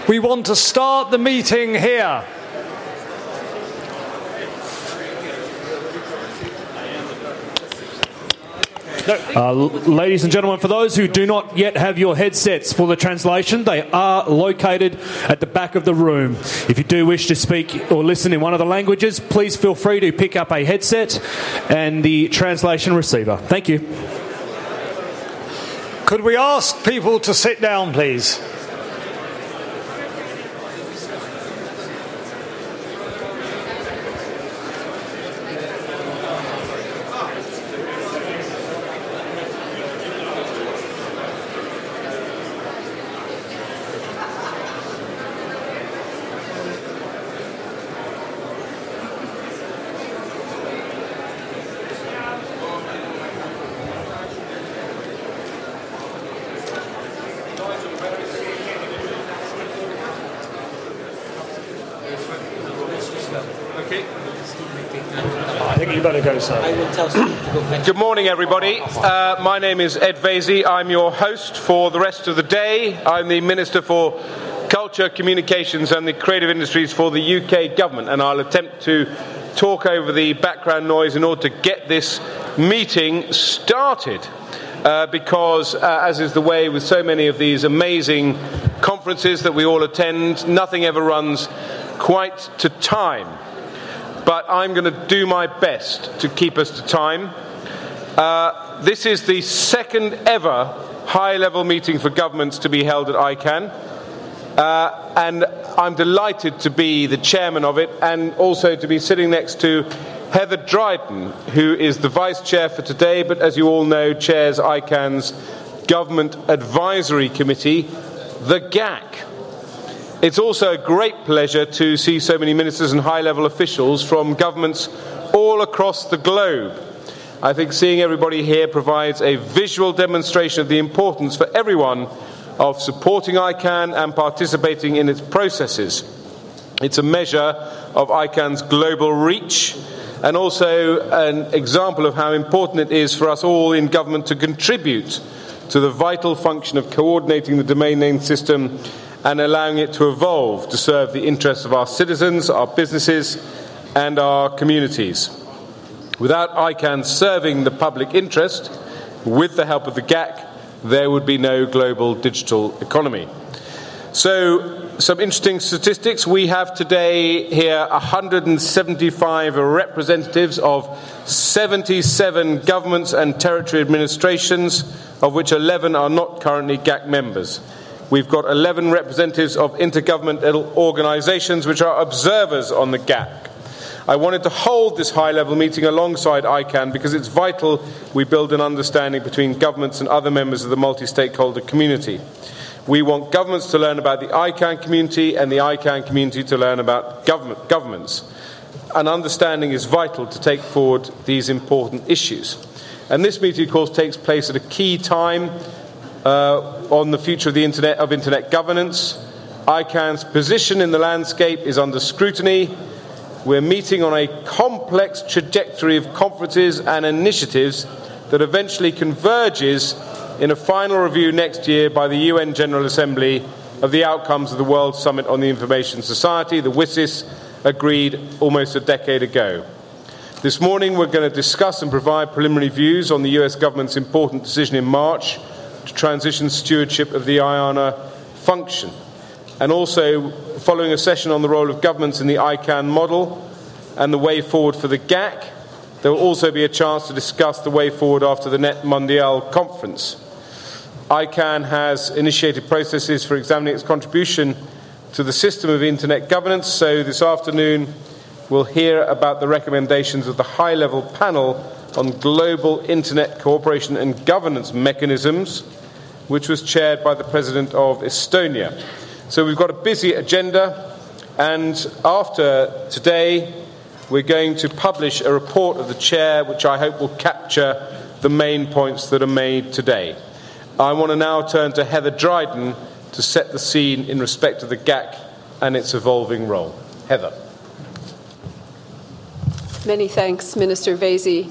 We want to start the meeting here. Ladies and gentlemen, for those who do not yet have your headsets for the translation, they are located at the back of the room. If you do wish to speak or listen in one of the languages, please feel free to pick up a headset and the translation receiver. Thank you. Could we ask people to sit down, please? Good morning, everybody. My name is Ed Vaizey. I'm your host for the rest of the day. I'm the Minister for Culture, Communications and the Creative Industries for the UK Government, and I'll attempt to talk over the background noise in order to get this meeting started. Because, as is the way with so many of these amazing conferences that we all attend, nothing ever runs quite to time. But I'm going to do my best to keep us to time. This is the second ever high-level meeting for governments to be held at ICANN. And I'm delighted to be the chairman of it and also to be sitting next to Heather Dryden, who is the vice chair for today, but as you all know, chairs ICANN's Government Advisory Committee, the GAC. It's also a great pleasure to see so many ministers and high-level officials from governments all across the globe. I think seeing everybody here provides a visual demonstration of the importance for everyone of supporting ICANN and participating in its processes. It's a measure of ICANN's global reach and also an example of how important it is for us all in government to contribute to the vital function of coordinating the domain name system and allowing it to evolve to serve the interests of our citizens, our businesses, and our communities. Without ICANN serving the public interest, with the help of the GAC, there would be no global digital economy. So, some interesting statistics. We have today here 175 representatives of 77 governments and territory administrations, of which 11 are not currently GAC members. We've got 11 representatives of intergovernmental organisations which are observers on the GAC. I wanted to hold this high-level meeting alongside ICANN because it's vital we build an understanding between governments and other members of the multi-stakeholder community. We want governments to learn about the ICANN community and the ICANN community to learn about governments. An understanding is vital to take forward these important issues. And this meeting, of course, takes place at a key time on the future of the internet governance. ICANN's position in the landscape is under scrutiny. We're meeting on a complex trajectory of conferences and initiatives that eventually converges in a final review next year by the UN General Assembly of the outcomes of the World Summit on the Information Society, the WSIS, agreed almost a decade ago. This morning we're going to discuss and provide preliminary views on the US government's important decision in March to transition stewardship of the IANA function, and also following a session on the role of governments in the ICANN model and the way forward for the GAC, there will also be a chance to discuss the way forward after the Net Mondial conference. ICANN has initiated processes for examining its contribution to the system of internet governance, so this afternoon we'll hear about the recommendations of the high-level panel on global internet cooperation and governance mechanisms, which was chaired by the President of Estonia. So we've got a busy agenda, and after today we're going to publish a report of the Chair which I hope will capture the main points that are made today. I want to now turn to Heather Dryden to set the scene in respect of the GAC and its evolving role. Heather. Many thanks, Minister Vaizey.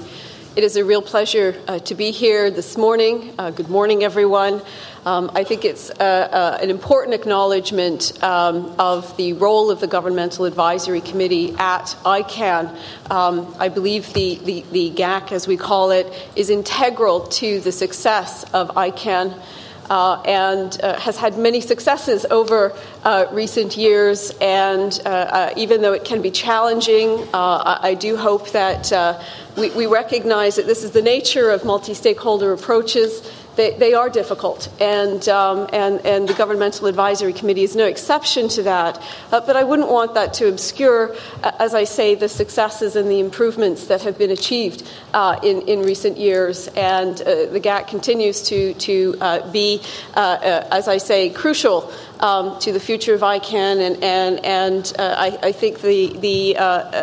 It is a real pleasure to be here this morning. Good morning, everyone. I think it's an important acknowledgement of the role of the Governmental Advisory Committee at ICANN. I believe the GAC, as we call it, is integral to the success of ICANN. And has had many successes over recent years. And even though it can be challenging, I do hope that we recognize that this is the nature of multi-stakeholder approaches. They are difficult, and the Governmental Advisory Committee is no exception to that. But I wouldn't want that to obscure, as I say, the successes and the improvements that have been achieved in recent years. And the GAC continues to be, as I say, crucial to the future of ICANN, and I think the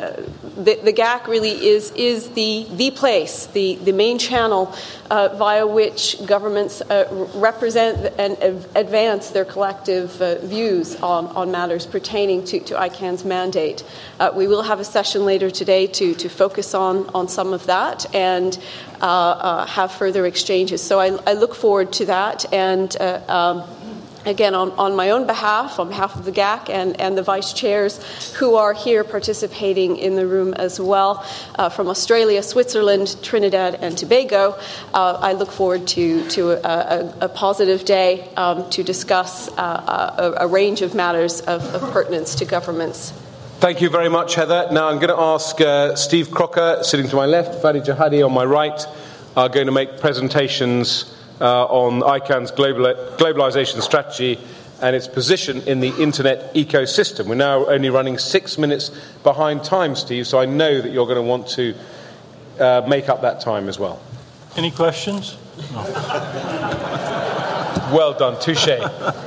GAC really is the place, the main channel via which governments represent and advance their collective views on matters pertaining to ICANN's mandate. We will have a session later today to focus on some of that and have further exchanges. So I look forward to that, and again, on my own behalf, on behalf of the GAC and the vice chairs who are here participating in the room as well, from Australia, Switzerland, Trinidad and Tobago, I look forward to a positive day to discuss a range of matters of pertinence to governments. Thank you very much, Heather. Now I'm going to ask Steve Crocker, sitting to my left, Fadi Jahadi on my right, are going to make presentations on ICANN's globalization strategy and its position in the internet ecosystem. We're now only running 6 minutes behind time, Steve, so I know that you're going to want to make up that time as well. Any questions? No. Well done, touché.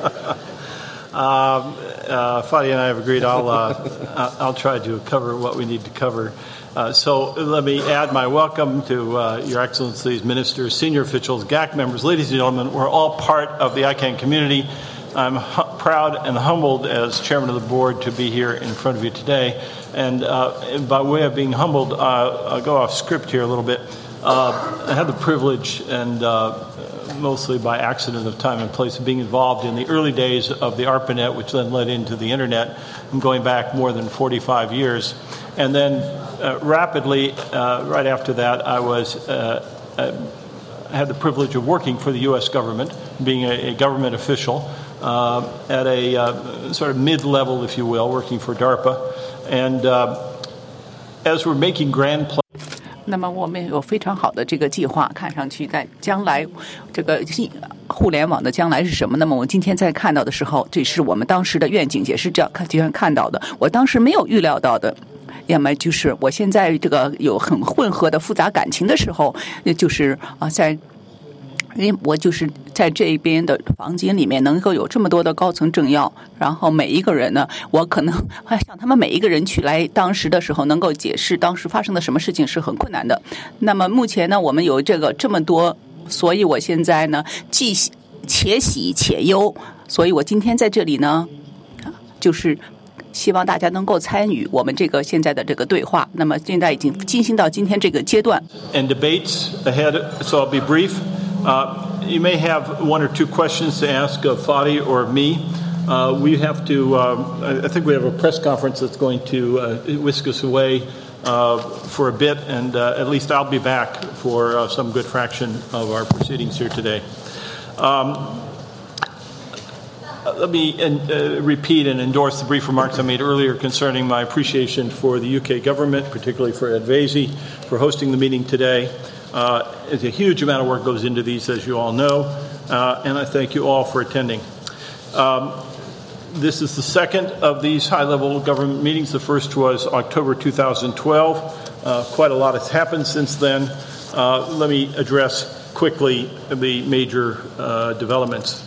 Fadi and I have agreed I'll try to cover what we need to cover. So let me add my welcome to Your Excellencies, Ministers, senior officials, GAC members. Ladies and gentlemen, we're all part of the ICANN community. I'm proud and humbled as chairman of the board to be here in front of you today. And by way of being humbled, I'll go off script here a little bit. I had the privilege, and mostly by accident of time and place, of being involved in the early days of the ARPANET, which then led into the internet. I'm going back more than 45 years. And then rapidly, right after that, I had the privilege of working for the U.S. government, being a government official at a sort of mid-level, if you will, working for DARPA. And as we're making grand plans, 那么我们有非常好的这个计划，看上去在将来这个互联网的将来是什么？那么我今天在看到的时候，这是我们当时的愿景，也是这样看到的。我当时没有预料到的。要么就是我现在这个有很混合的复杂感情的时候，就是因为我就是在这边的房间里面能够有这么多的高层政要，然后每一个人呢，我可能向他们每一个人去来当时的时候能够解释当时发生的什么事情是很困难的。那么目前呢，我们有这么多，所以我现在呢既且喜且忧，所以我今天在这里呢，就是希望大家能够参与我们这个现在的这个对话。那么现在已经进行到今天这个阶段。 And debates ahead, so I'll be brief. You may have one or two questions to ask of Fadi or of me. We have to, I think we have a press conference that's going to whisk us away for a bit, and at least I'll be back for some good fraction of our proceedings here today. Let me repeat and endorse the brief remarks I made earlier concerning my appreciation for the UK government, particularly for Ed Vaizey, for hosting the meeting today. A huge amount of work goes into these, as you all know, and I thank you all for attending. This is the second of these high-level government meetings. The first was October 2012. Quite a lot has happened since then. Let me address quickly the major developments.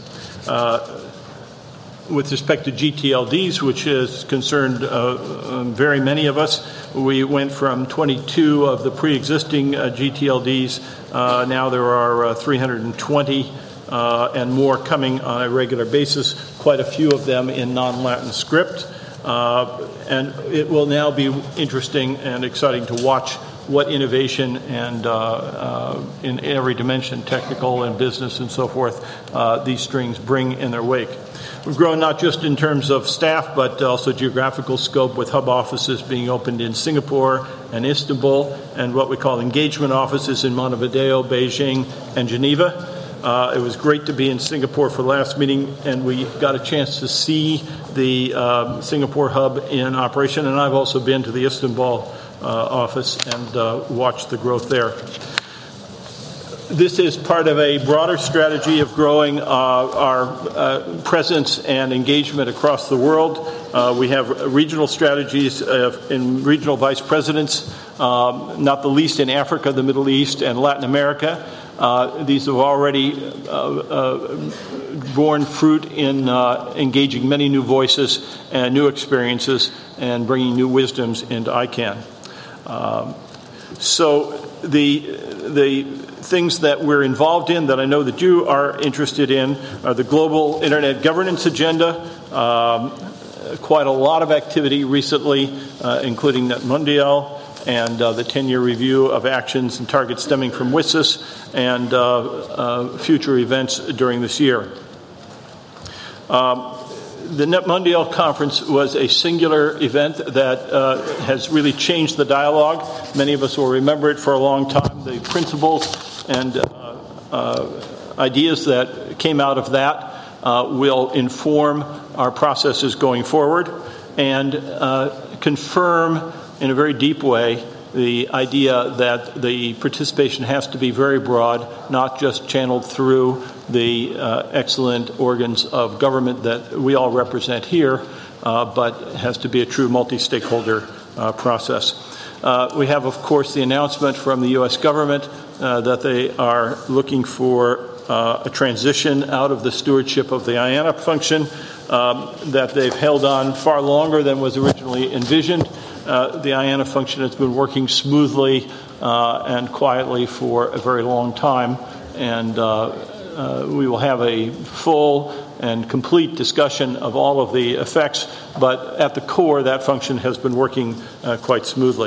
With respect to GTLDs, which has concerned very many of us, we went from 22 of the pre-existing GTLDs. Now there are 320 and more coming on a regular basis, quite a few of them in non-Latin script. And it will now be interesting and exciting to watch what innovation and in every dimension, technical and business and so forth, these strings bring in their wake. We've grown not just in terms of staff, but also geographical scope, with hub offices being opened in Singapore and Istanbul, and what we call engagement offices in Montevideo, Beijing, and Geneva. It was great to be in Singapore for the last meeting, and we got a chance to see the Singapore hub in operation, and I've also been to the Istanbul office and watched the growth there. This is part of a broader strategy of growing our presence and engagement across the world. We have regional strategies in regional vice presidents, not the least in Africa, the Middle East, and Latin America. These have already borne fruit in engaging many new voices and new experiences and bringing new wisdoms into ICANN. So the things that we're involved in that I know that you are interested in are the global internet governance agenda. Quite a lot of activity recently, including NetMundial and the 10-year review of actions and targets stemming from WSIS and future events during this year. The NetMundial conference was a singular event that has really changed the dialogue. Many of us will remember it for a long time. The principles and ideas that came out of that will inform our processes going forward and confirm in a very deep way the idea that the participation has to be very broad, not just channeled through the excellent organs of government that we all represent here, but has to be a true multi-stakeholder process. We have, of course, the announcement from the U.S. government that they are looking for a transition out of the stewardship of the IANA function, that they've held on far longer than was originally envisioned. The IANA function has been working smoothly and quietly for a very long time, and we will have a full and complete discussion of all of the effects, but at the core, that function has been working quite smoothly.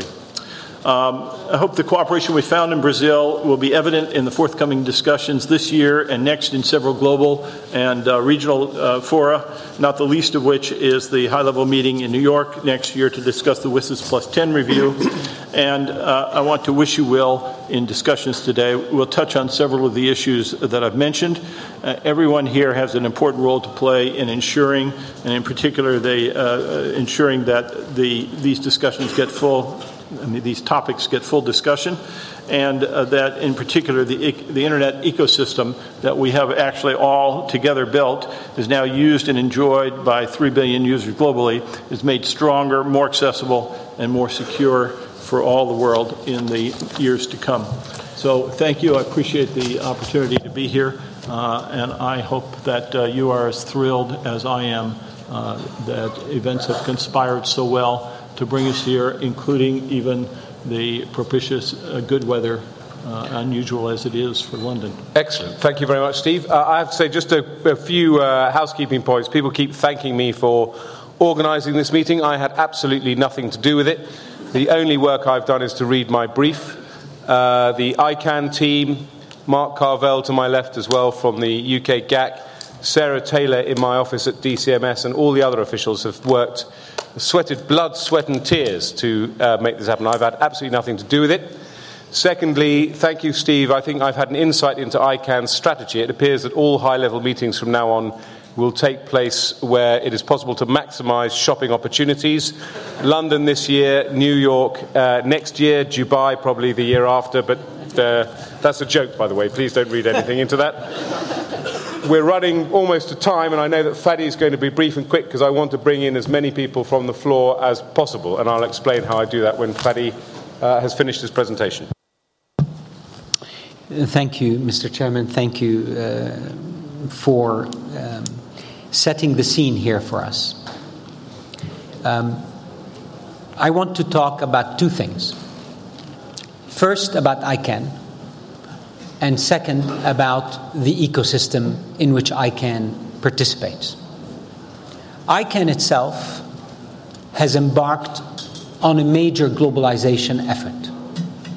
I hope the cooperation we found in Brazil will be evident in the forthcoming discussions this year and next in several global and regional fora, not the least of which is the high-level meeting in New York next year to discuss the WSIS Plus 10 review. And I want to wish you well in discussions today. We'll touch on several of the issues that I've mentioned. Everyone here has an important role to play in ensuring, and in particular, ensuring that these discussions get full. These topics get full discussion, and that in particular the internet ecosystem that we have actually all together built is now used and enjoyed by 3 billion users globally, is made stronger, more accessible, and more secure for all the world in the years to come. So thank you. I appreciate the opportunity to be here, and I hope that you are as thrilled as I am that events have conspired so well to bring us here, including even the propitious good weather, unusual as it is for London. Excellent. Thank you very much, Steve. I have to say just a few housekeeping points. People keep thanking me for organising this meeting. I had absolutely nothing to do with it. The only work I've done is to read my brief. The ICANN team, Mark Carvell to my left as well from the UK GAC, Sarah Taylor in my office at DCMS, and all the other officials have sweated blood, sweat and tears to make this happen. I've had absolutely nothing to do with it. Secondly, thank you, Steve. I think I've had an insight into ICANN's strategy. It appears that all high-level meetings from now on will take place where it is possible to maximise shopping opportunities. London this year, New York next year, Dubai probably the year after, but that's a joke, by the way. Please don't read anything into that. We're running almost to time, and I know that Fadi is going to be brief and quick because I want to bring in as many people from the floor as possible, and I'll explain how I do that when Fadi has finished his presentation. Thank you, Mr. Chairman. Thank you for setting the scene here for us. I want to talk about two things. First, about ICANN, and second, about the ecosystem in which ICANN participates. ICANN itself has embarked on a major globalization effort.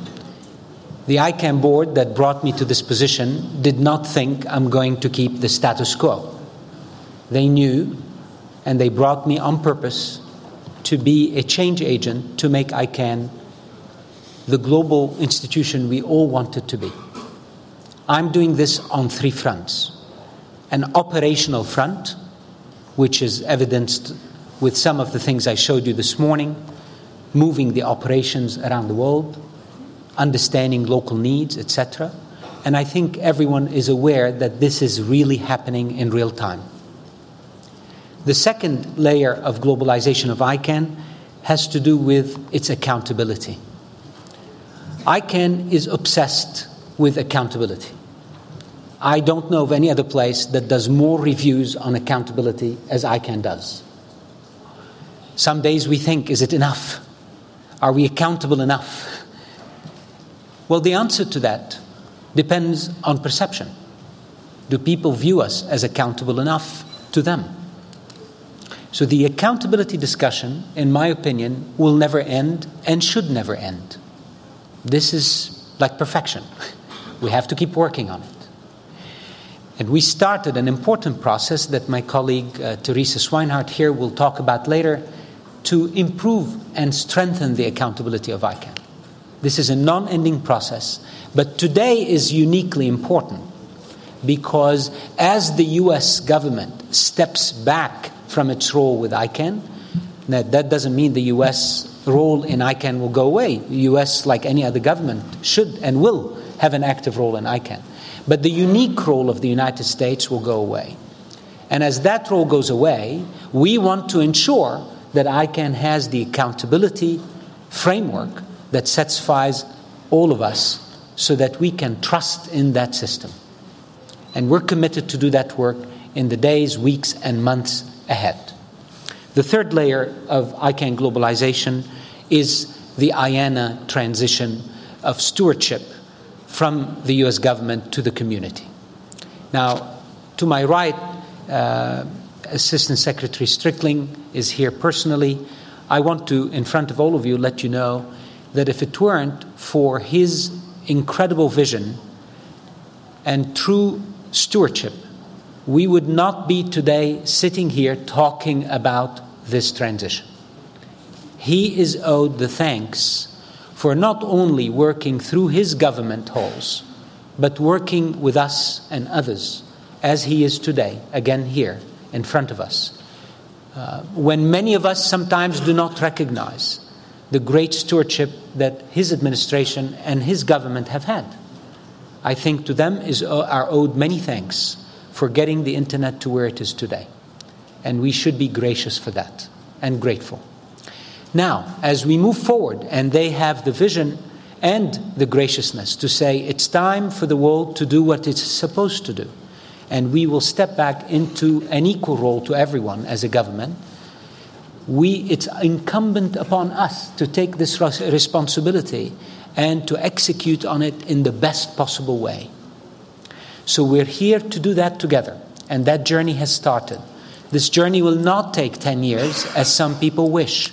The ICANN board that brought me to this position did not think I'm going to keep the status quo. They knew, and they brought me on purpose to be a change agent to make ICANN the global institution we all want it to be. I'm doing this on 3 fronts. An operational front, which is evidenced with some of the things I showed you this morning, moving the operations around the world, understanding local needs, etc. And I think everyone is aware that this is really happening in real time. The second layer of globalization of ICANN has to do with its accountability. ICANN is obsessed with accountability. I don't know of any other place that does more reviews on accountability as ICANN does. Some days we think, is it enough? Are we accountable enough? Well, the answer to that depends on perception. Do people view us as accountable enough to them? So the accountability discussion, in my opinion, will never end and should never end. This is like perfection. We have to keep working on it. And we started an important process that my colleague Teresa Swinehart here will talk about later to improve and strengthen the accountability of ICANN. This is a non-ending process, but today is uniquely important because as the US government steps back from its role with ICANN, that doesn't mean the US role in ICANN will go away. The US, like any other government, should and will have an active role in ICANN. But the unique role of the United States will go away. And as that role goes away, we want to ensure that ICANN has the accountability framework that satisfies all of us so that we can trust in that system. And we're committed to do that work in the days, weeks, and months ahead. The third layer of ICANN globalization is the IANA transition of stewardship from the US government to the community. Now, to my right, Assistant Secretary Strickling is here personally. I want to, in front of all of you, let you know that if it weren't for his incredible vision and true stewardship, we would not be today sitting here talking about this transition. He is owed the thanks for not only working through his government halls, but working with us and others, as he is today, again here, in front of us. When many of us sometimes do not recognize the great stewardship that his administration and his government have had. I think to them are owed many thanks for getting the internet to where it is today. And we should be gracious for that and grateful. Now, as we move forward, and they have the vision and the graciousness to say it's time for the world to do what it's supposed to do, and we will step back into an equal role to everyone as a government, it's incumbent upon us to take this responsibility and to execute on it in the best possible way. So we're here to do that together, and that journey has started. This journey will not take 10 years, as some people wish.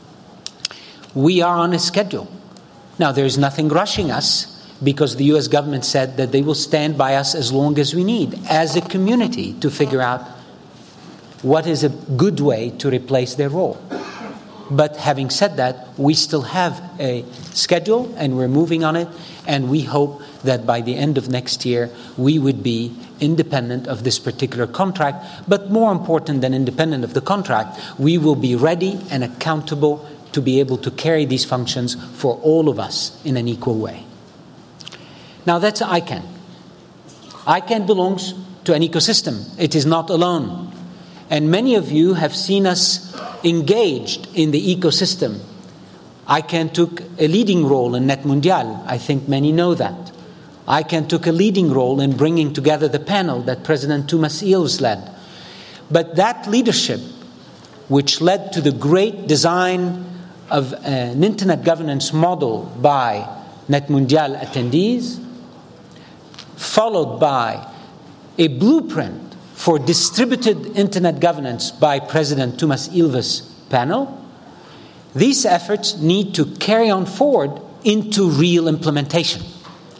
We are on a schedule. Now, there's nothing rushing us because the US government said that they will stand by us as long as we need, as a community, to figure out what is a good way to replace their role. But having said that, we still have a schedule and we're moving on it, and we hope that by the end of next year we would be independent of this particular contract. But more important than independent of the contract, we will be ready and accountable to be able to carry these functions for all of us in an equal way. Now that's ICANN. ICANN belongs to an ecosystem. It is not alone. And many of you have seen us engaged in the ecosystem. ICANN took a leading role in NetMundial. I think many know that. ICANN took a leading role in bringing together the panel that President Thomas Ilves led. But that leadership, which led to the great design of an internet governance model by NetMundial attendees, followed by a blueprint for distributed internet governance by President Thomas Ilves' panel, these efforts need to carry on forward into real implementation.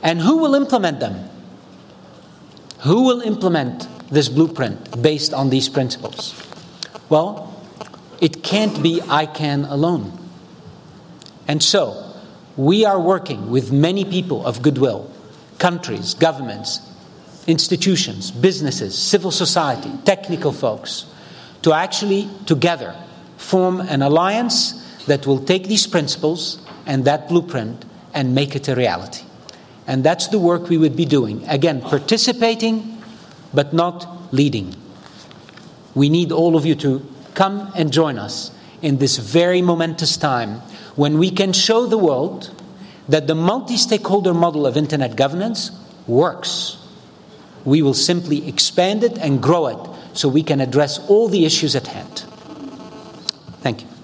And who will implement them? Who will implement this blueprint based on these principles? Well, it can't be ICANN alone. And so, we are working with many people of goodwill, countries, governments, institutions, businesses, civil society, technical folks, to actually together form an alliance that will take these principles and that blueprint and make it a reality. And that's the work we would be doing. Again, participating, but not leading. We need all of you to come and join us in this very momentous time when we can show the world that the multi-stakeholder model of internet governance works. We will simply expand it and grow it so we can address all the issues at hand. Thank you.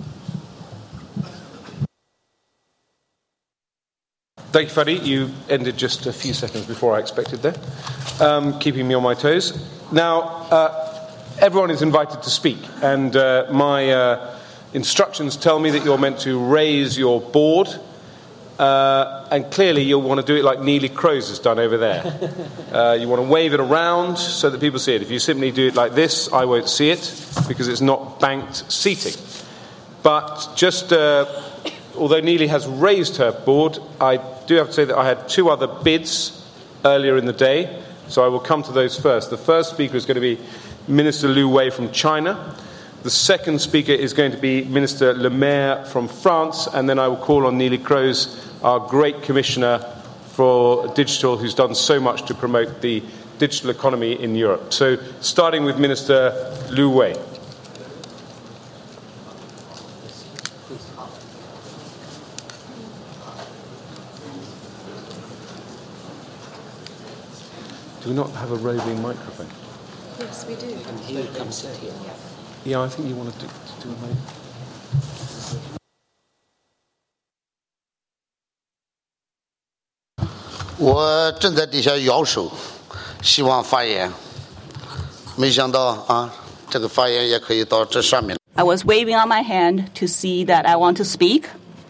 Thank you, Fadi. You ended just a few seconds before I expected there, keeping me on my toes. Now, everyone is invited to speak, and my instructions tell me that you're meant to raise your board, and clearly you'll want to do it like Neelie Kroes has done over there. You want to wave it around so that people see it. If you simply do it like this, I won't see it because it's not banked seating. But just, although Neelie has raised her board, I do have to say that I had two other bids earlier in the day, so I will come to those first. The first speaker is going to be Minister Liu Wei from China. The second speaker is going to be Minister Le Maire from France, and then I will call on Neelie Kroes, our great commissioner for digital, who's done so much to promote the digital economy in Europe. So, starting with Minister Liu Wei. Do we not have a roving microphone? Yes, we do. And he will come sit here. Yeah, I think you want to do it, maybe. 我正在底下摇手，希望发言。没想到啊，这个发言也可以到这上面。 I was waving on my hand to see that I want to speak.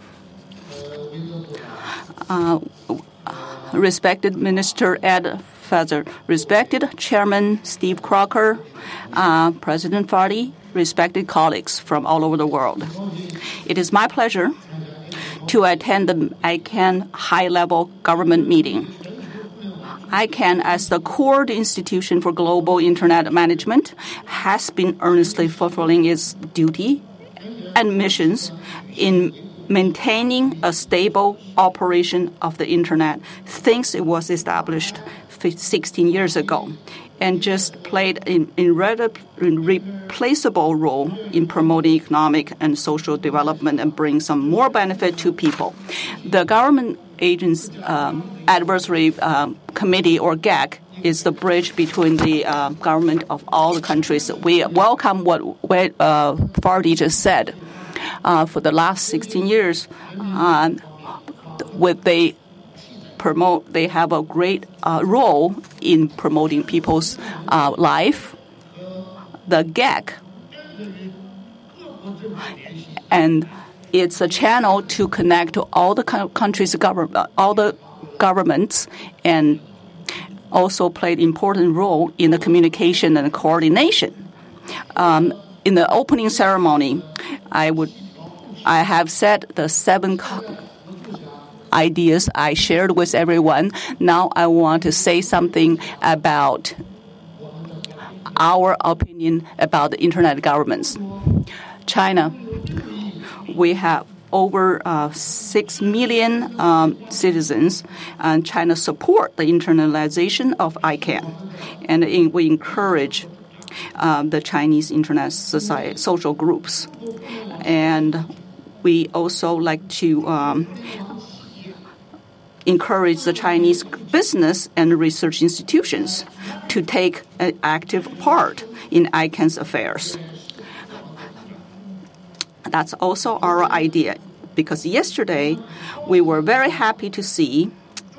Respected Minister Ed Feather, respected Chairman Steve Crocker, President Fadi, respected colleagues from all over the world. It is my pleasure to attend the ICANN high-level government meeting. ICANN, as the core institution for global internet management, has been earnestly fulfilling its duty and missions in maintaining a stable operation of the internet since it was established 16 years ago, and just played an irreplaceable role in promoting economic and social development and bring some more benefit to people. The Government Agents Advisory Committee, or GAC, is the bridge between the government of all the countries. We welcome what Fadi just said. For the last 16 years, they have a great role in promoting people's life. The GAC, and it's a channel to connect to all the countries' all the governments, and also played an important role in the communication and coordination. In the opening ceremony, I have said the 7 ideas I shared with everyone. Now I want to say something about our opinion about the internet governments. China, we have over 6 million citizens, and China support the internalization of ICANN, and we encourage the Chinese internet society social groups, and we also like to encourage the Chinese business and research institutions to take an active part in ICANN's affairs. That's also our idea, because yesterday we were very happy to see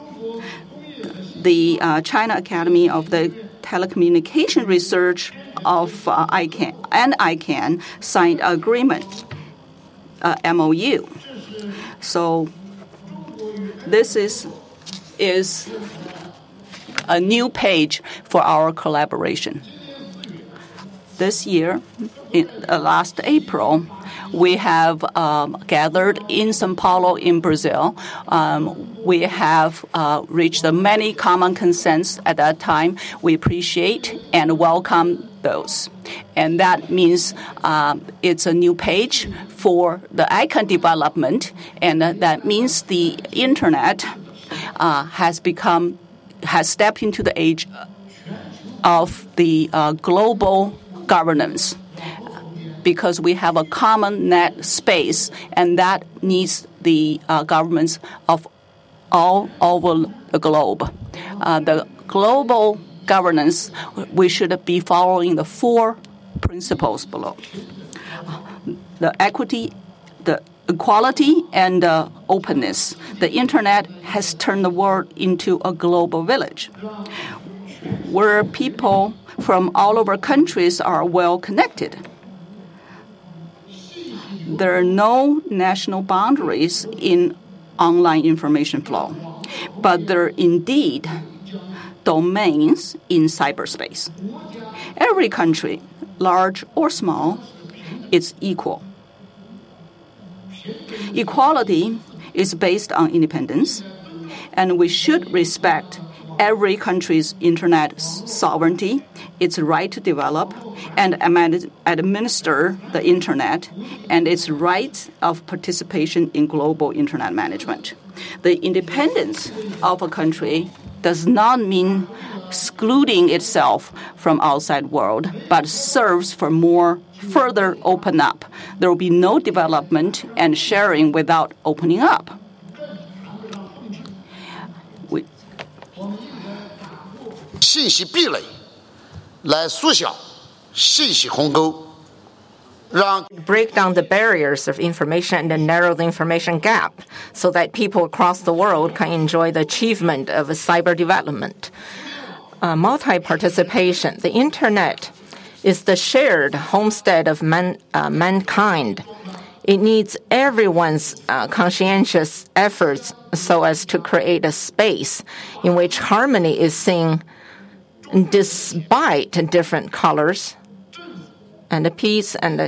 the China Academy of the Telecommunication Research of ICANN signed an agreement, MOU. So this is is a new page for our collaboration. This year, last April, we have gathered in São Paulo in Brazil. We have reached many common consents at that time. We appreciate and welcome those. And that means it's a new page for the ICANN development, and that means the Internet has stepped into the age of the global governance, because we have a common net space, and that needs the governments of all over the globe. The global governance, we should be following the 4 principles below: the equity, the equality, and the openness. The Internet has turned the world into a global village, where people from all over countries are well connected. There are no national boundaries in online information flow, but there are indeed domains in cyberspace. Every country, large or small, is equal. Equality is based on independence, and we should respect every country's internet sovereignty, its right to develop and administer the internet, and its rights of participation in global internet management. The independence of a country does not mean excluding itself from outside world, but serves for more further open up. There will be no development and sharing without opening up. 信息壁垒来缩小信息鸿沟，让 break down the barriers of information and narrow the information gap so that people across the world can enjoy the achievement of cyber development. Multi-participation. The Internet is the shared homestead of mankind. It needs everyone's conscientious efforts so as to create a space in which harmony is seen despite different colors, and the peace and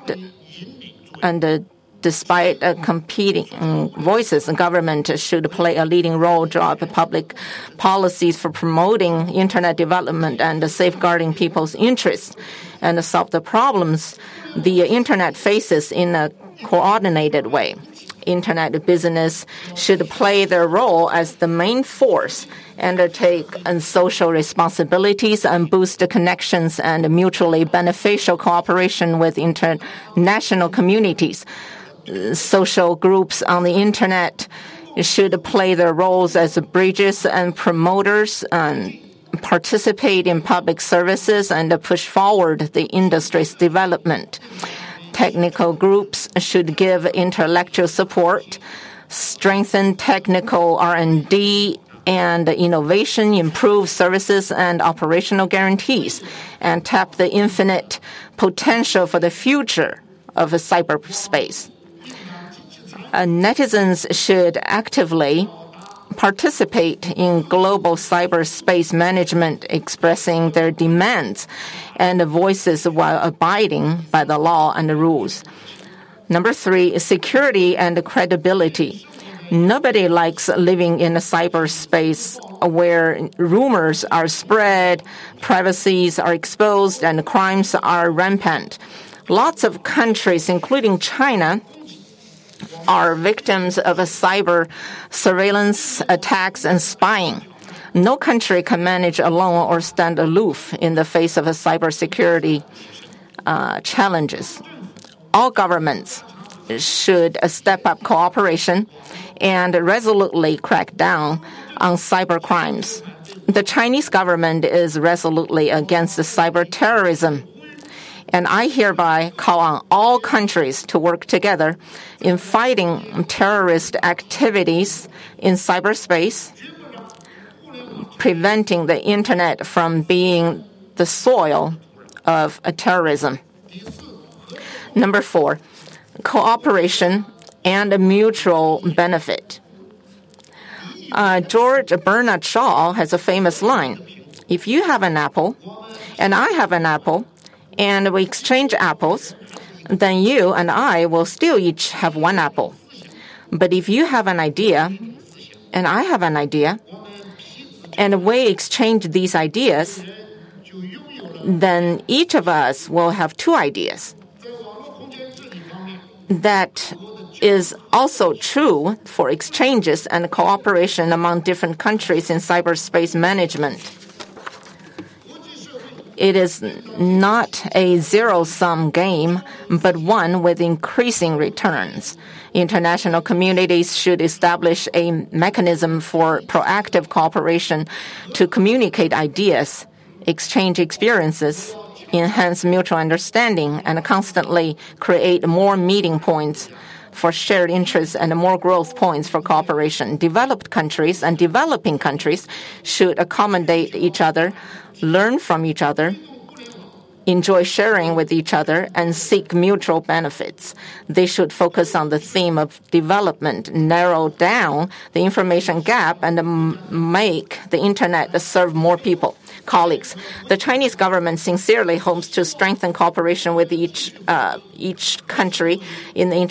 despite competing voices. The government should play a leading role, draw up public policies for promoting internet development and safeguarding people's interests, and solve the problems the internet faces in a coordinated way. Internet business should play their role as the main force, undertake social responsibilities, and boost the connections and mutually beneficial cooperation with international communities. Social groups on the Internet should play their roles as bridges and promoters and participate in public services and push forward the industry's development. Technical groups should give intellectual support, strengthen technical R&D and innovation, improve services and operational guarantees, and tap the infinite potential for the future of cyberspace. Netizens should actively participate in global cyberspace management, expressing their demands and voices while abiding by the law and the rules. Number 3 is security and credibility. Nobody likes living in a cyberspace where rumors are spread, privacies are exposed, and crimes are rampant. Lots of countries, including China, are victims of cyber surveillance attacks and spying. No country can manage alone or stand aloof in the face of cybersecurity challenges. All governments should step up cooperation and resolutely crack down on cyber crimes. The Chinese government is resolutely against cyber terrorism, and I hereby call on all countries to work together in fighting terrorist activities in cyberspace, preventing the Internet from being the soil of terrorism. Number 4, cooperation and mutual benefit. George Bernard Shaw has a famous line. If you have an apple and I have an apple and we exchange apples, then you and I will still each have one apple. But if you have an idea and I have an idea and we exchange these ideas, then each of us will have two ideas. That is also true for exchanges and cooperation among different countries in cyberspace management. It is not a zero-sum game, but one with increasing returns. International communities should establish a mechanism for proactive cooperation to communicate ideas, exchange experiences, enhance mutual understanding, and constantly create more meeting points for shared interests and more growth points for cooperation. Developed countries and developing countries should accommodate each other, learn from each other, enjoy sharing with each other, and seek mutual benefits. They should focus on the theme of development, narrow down the information gap, and make the Internet serve more people. Colleagues, the Chinese government sincerely hopes to strengthen cooperation with each country in the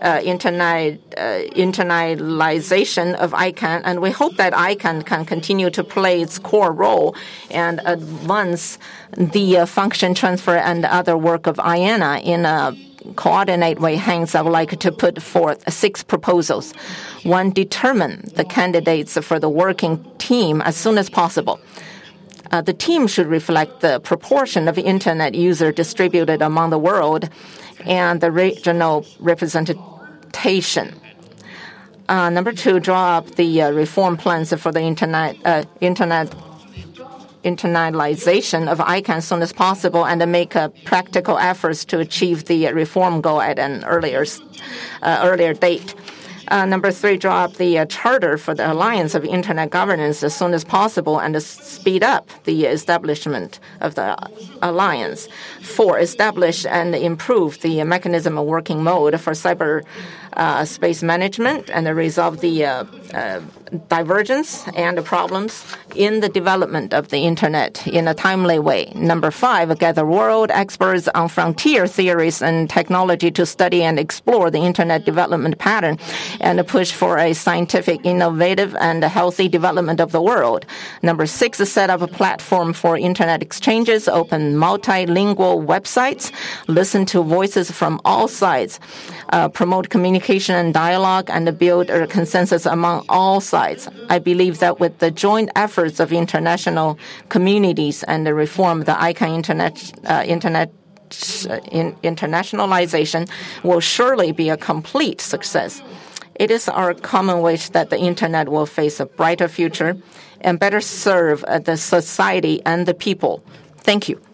internationalization of ICANN, and we hope that ICANN can continue to play its core role and advance the function transfer and other work of IANA in a coordinate way. Hence, I would like to put forth 6 proposals. 1, determine the candidates for the working team as soon as possible. The team should reflect the proportion of Internet users distributed among the world and the regional representation. Number 2, draw up the reform plans for the internalization of ICANN as soon as possible and make practical efforts to achieve the reform goal at an earlier date. Number 3, draw up the charter for the Alliance of Internet Governance as soon as possible and speed up the establishment of the alliance. 4, establish and improve the mechanism of working mode for cyber space management and resolve the divergence and the problems in the development of the Internet in a timely way. Number 5, gather world experts on frontier theories and technology to study and explore the Internet development pattern and push for a scientific, innovative, and healthy development of the world. Number 6, set up a platform for Internet exchanges, open multilingual websites, listen to voices from all sides, promote communication and dialogue, and build a consensus among all sides. I believe that with the joint efforts of international communities and the reform of the ICANN internationalization will surely be a complete success. It is our common wish that the Internet will face a brighter future and better serve the society and the people. Thank you.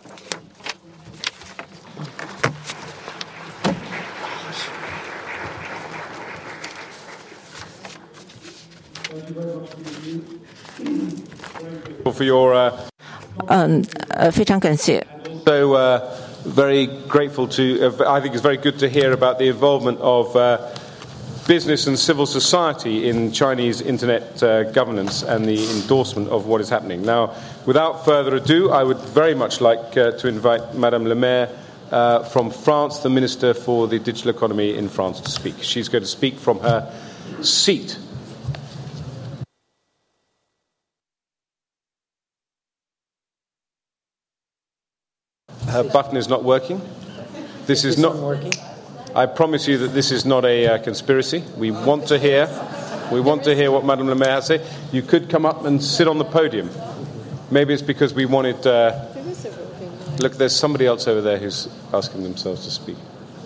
For your 非常感谢。 So very grateful to. I think it's very good to hear about the involvement of business and civil society in Chinese internet governance and the endorsement of what is happening. Now, without further ado, I would very much like to invite Madame Le Maire from France, the Minister for the Digital Economy in France, to speak. She's going to speak from her seat. Her button is not working. This is not working. I promise you that this is not a conspiracy. We want to hear what Madame Le Maire has to say. You could come up and sit on the podium. Maybe it's because we wanted. Look, there's somebody else over there who's asking themselves to speak.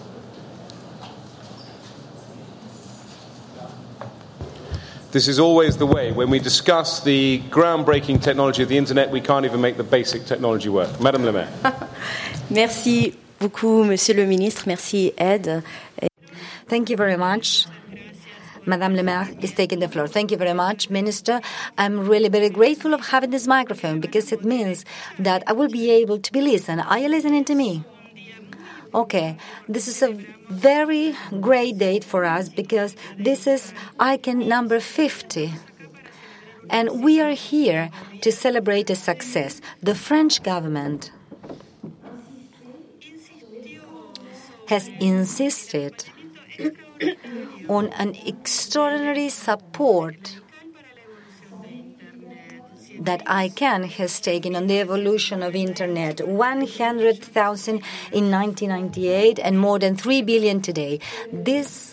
This is always the way. When we discuss the groundbreaking technology of the Internet, we can't even make the basic technology work. Madame Le Maire. Merci beaucoup, Monsieur le Ministre. Merci, Ed. Thank you very much. Madame Le Maire is taking the floor. Thank you very much, Minister. I'm really very grateful of having this microphone because it means that I will be able to be listened. Are you listening to me? Okay, this is a very great date for us because this is ICANN number 50. And we are here to celebrate a success. The French government has insisted on an extraordinary support that ICANN has taken on the evolution of Internet. 100,000 in 1998 and more than 3 billion today. This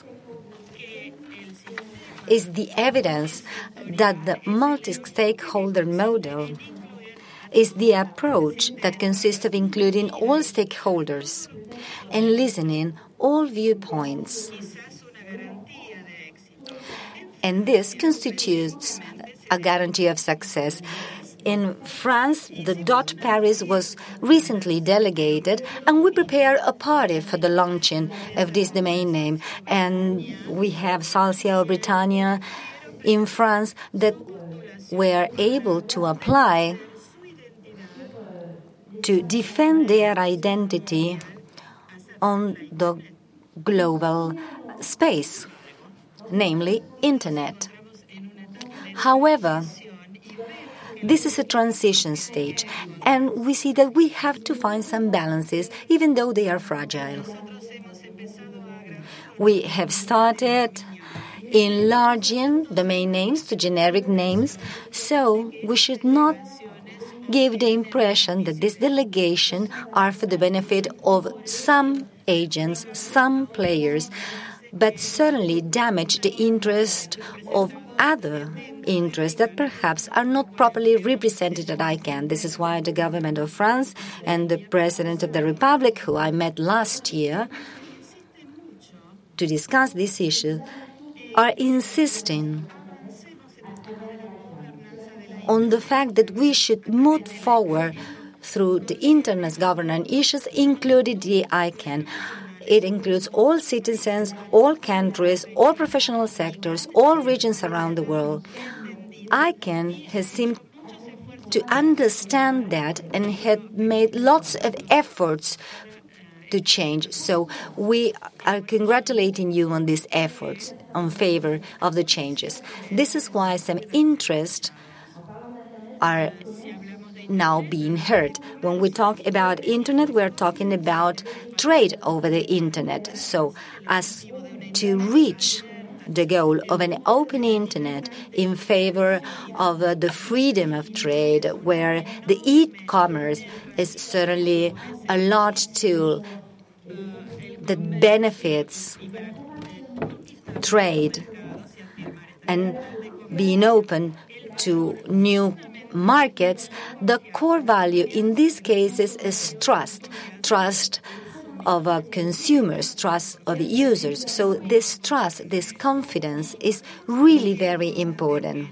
is the evidence that the multi-stakeholder model is the approach that consists of including all stakeholders and listening all viewpoints. And this constitutes a guarantee of success. In France, the .Paris was recently delegated, and we prepare a party for the launching of this domain name. And we have Salsia Britannia in France that were able to apply to defend their identity on the global space, namely Internet. However, this is a transition stage, and we see that we have to find some balances, even though they are fragile. We have started enlarging domain names to generic names, so we should not give the impression that this delegation are for the benefit of some agents, some players, but certainly damage the interest of other interests that perhaps are not properly represented at ICANN. This is why the government of France and the President of the Republic, who I met last year to discuss this issue, are insisting on the fact that we should move forward through the Internet governance issues, including the ICANN. It includes all citizens, all countries, all professional sectors, all regions around the world. ICANN has seemed to understand that and had made lots of efforts to change. So we are congratulating you on these efforts in favor of the changes. This is why some interests are now being heard. When we talk about Internet, we're talking about trade over the Internet. So as to reach the goal of an open Internet in favor of the freedom of trade, where the e-commerce is certainly a large tool that benefits trade and being open to new markets, the core value in these cases is trust of consumers, trust of users. So this trust, this confidence is really very important.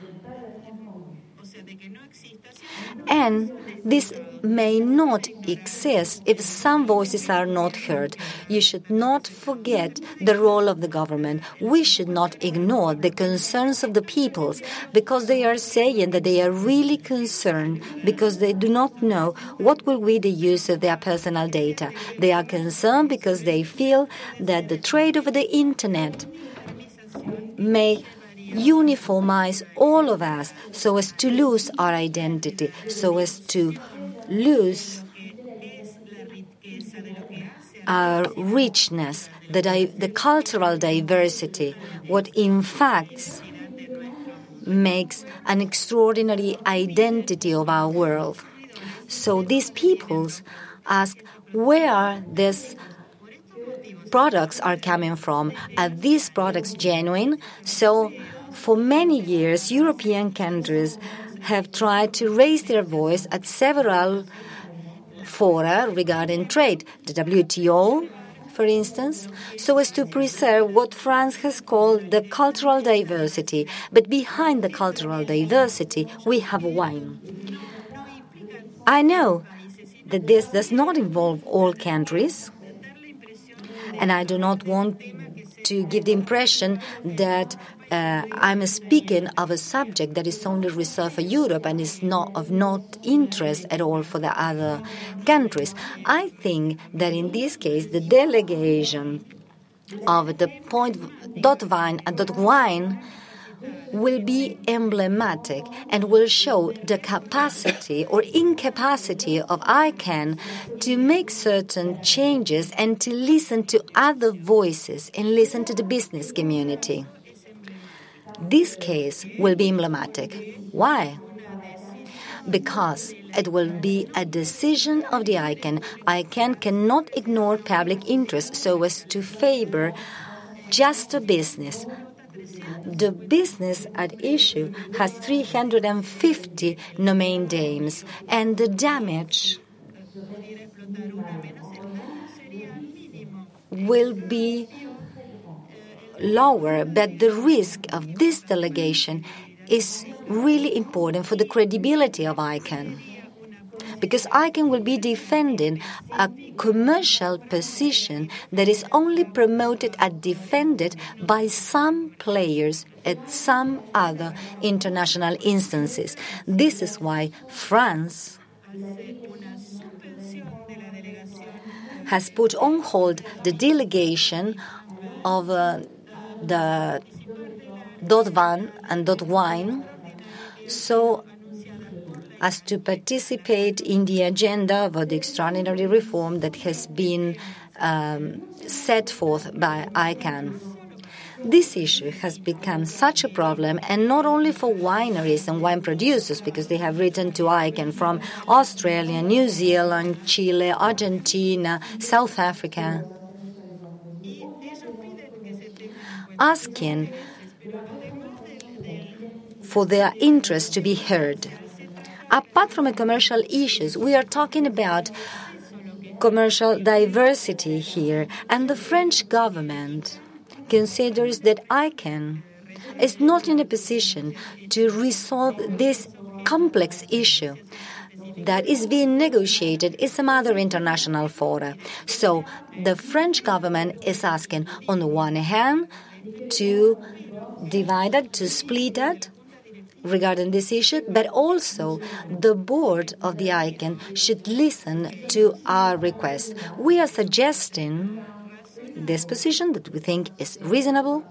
And this may not exist if some voices are not heard. You should not forget the role of the government. We should not ignore the concerns of the peoples, because they are saying that they are really concerned because they do not know what will be the use of their personal data. They are concerned because they feel that the trade over the Internet may uniformize all of us so as to lose our identity, so as to lose our richness, the cultural diversity, what in fact makes an extraordinary identity of our world. So these peoples ask where these products are coming from. Are these products genuine? So for many years, European countries have tried to raise their voice at several fora regarding trade, the WTO, for instance, so as to preserve what France has called the cultural diversity. But behind the cultural diversity, we have wine. I know that this does not involve all countries, and I do not want to give the impression that I'm speaking of a subject that is only reserved for Europe and is not of interest at all for the other countries. I think that in this case, the delegation of the .wine and .wine will be emblematic and will show the capacity or incapacity of ICANN to make certain changes and to listen to other voices and listen to the business community. This case will be emblematic. Why? Because it will be a decision of the ICANN. ICANN cannot ignore public interest so as to favor just a business. The business at issue has 350 domain names, and the damage will be lower, but the risk of this delegation is really important for the credibility of ICANN. Because ICANN will be defending a commercial position that is only promoted and defended by some players at some other international instances. This is why France has put on hold the delegation of the .van and .wine, so as to participate in the agenda of the extraordinary reform that has been set forth by ICANN. This issue has become such a problem, and not only for wineries and wine producers, because they have written to ICANN from Australia, New Zealand, Chile, Argentina, South Africa, asking for their interest to be heard. Apart from the commercial issues, we are talking about commercial diversity here, and the French government considers that ICANN is not in a position to resolve this complex issue that is being negotiated in some other international fora. So the French government is asking, on the one hand, to divide it, to split it, regarding this issue, but also the board of the ICANN should listen to our request. We are suggesting this position that we think is reasonable.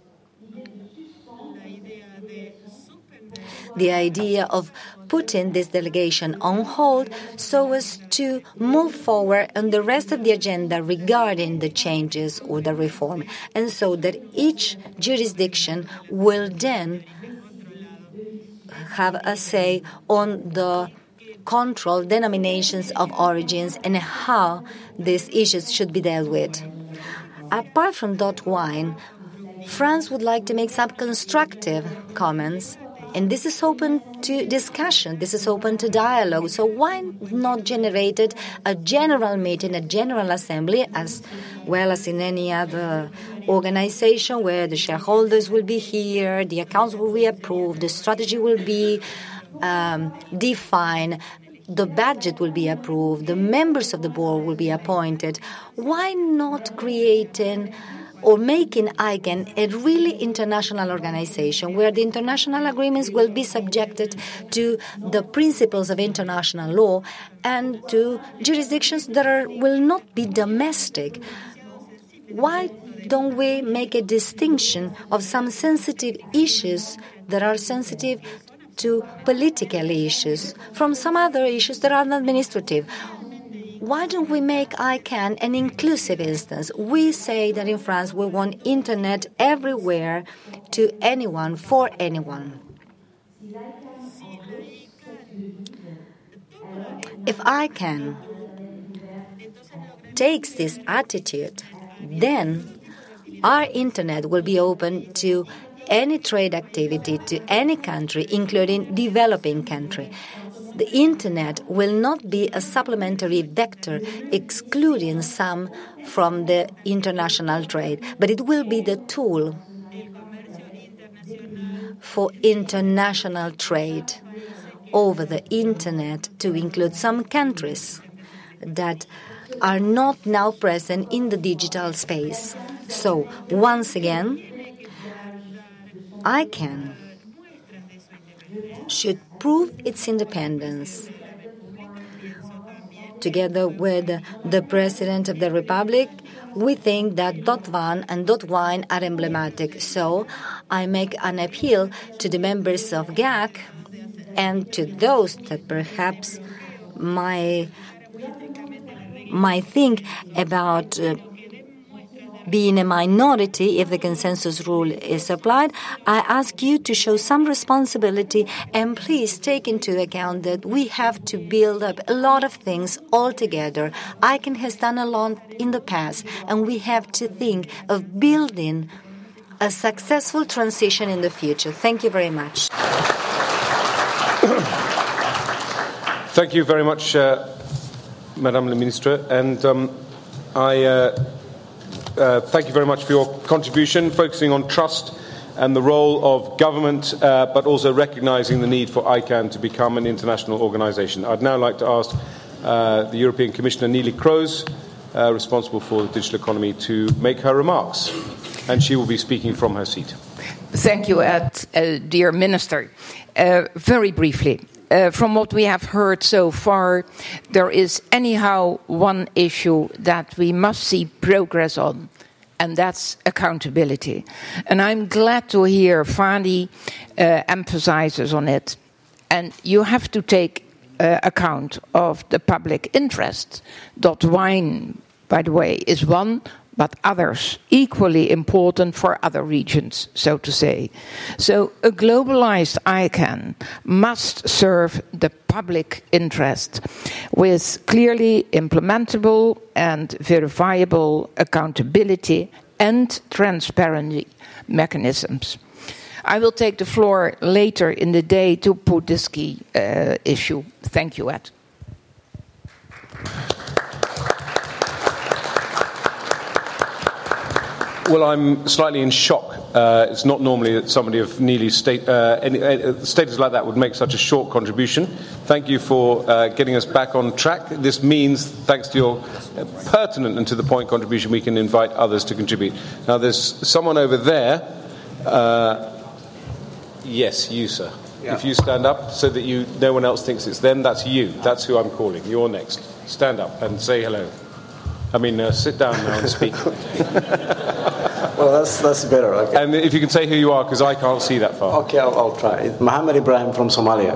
The idea of putting this delegation on hold so as to move forward on the rest of the agenda regarding the changes or the reform, and so that each jurisdiction will then have a say on the control denominations of origins and how these issues should be dealt with. Apart from .wine, France would like to make some constructive comments, and this is open to discussion, this is open to dialogue. So why not generate a general meeting, a general assembly, as well as in any other organization where the shareholders will be here, the accounts will be approved, the strategy will be defined, the budget will be approved, the members of the board will be appointed. Why not creating or making ICANN a really international organization where the international agreements will be subjected to the principles of international law and to jurisdictions that will not be domestic? Why don't we make a distinction of some sensitive issues that are sensitive to political issues from some other issues that are administrative? Why don't we make ICANN an inclusive instance? We say that in France we want internet everywhere, to anyone, for anyone. If ICANN takes this attitude, then our internet will be open to any trade activity, to any country, including developing country. The internet will not be a supplementary vector excluding some from the international trade, but it will be the tool for international trade over the internet to include some countries that are not now present in the digital space. So, once again, ICANN should prove its independence together with the President of the Republic, we think that .van and .wine are emblematic. So I make an appeal to the members of GAC and to those that perhaps might think about being a minority if the consensus rule is applied. I ask you to show some responsibility and please take into account that we have to build up a lot of things all together. ICANN has done a lot in the past, and we have to think of building a successful transition in the future. Thank you very much. Thank you very much, Madame la Ministre, and thank you very much for your contribution, focusing on trust and the role of government, but also recognising the need for ICANN to become an international organisation. I'd now like to ask the European Commissioner Neelie Kroes, responsible for the digital economy, to make her remarks, and she will be speaking from her seat. Thank you, Ed. Dear Minister. Very briefly, from what we have heard so far, there is anyhow one issue that we must see progress on, and that's accountability. And I'm glad to hear Fadi emphasizes on it. And you have to take account of the public interest. .wine, by the way, is one, but others equally important for other regions, so to say. So a globalized ICANN must serve the public interest with clearly implementable and verifiable accountability and transparency mechanisms. I will take the floor later in the day to put this key issue. Thank you, Ed. Well, I'm slightly in shock. It's not normally that somebody of Neelie's status like that would make such a short contribution. Thank you for getting us back on track. This means, thanks to your pertinent and to-the-point contribution, we can invite others to contribute. Now, there's someone over there. Yes, you, sir. Yeah. If you stand up so that no one else thinks it's them, that's you. That's who I'm calling. You're next. Stand up and say hello. I mean, sit down now and speak. Well, that's better. Okay. And if you can say who you are, because I can't see that far. Okay, I'll try. Mohammed Ibrahim from Somalia.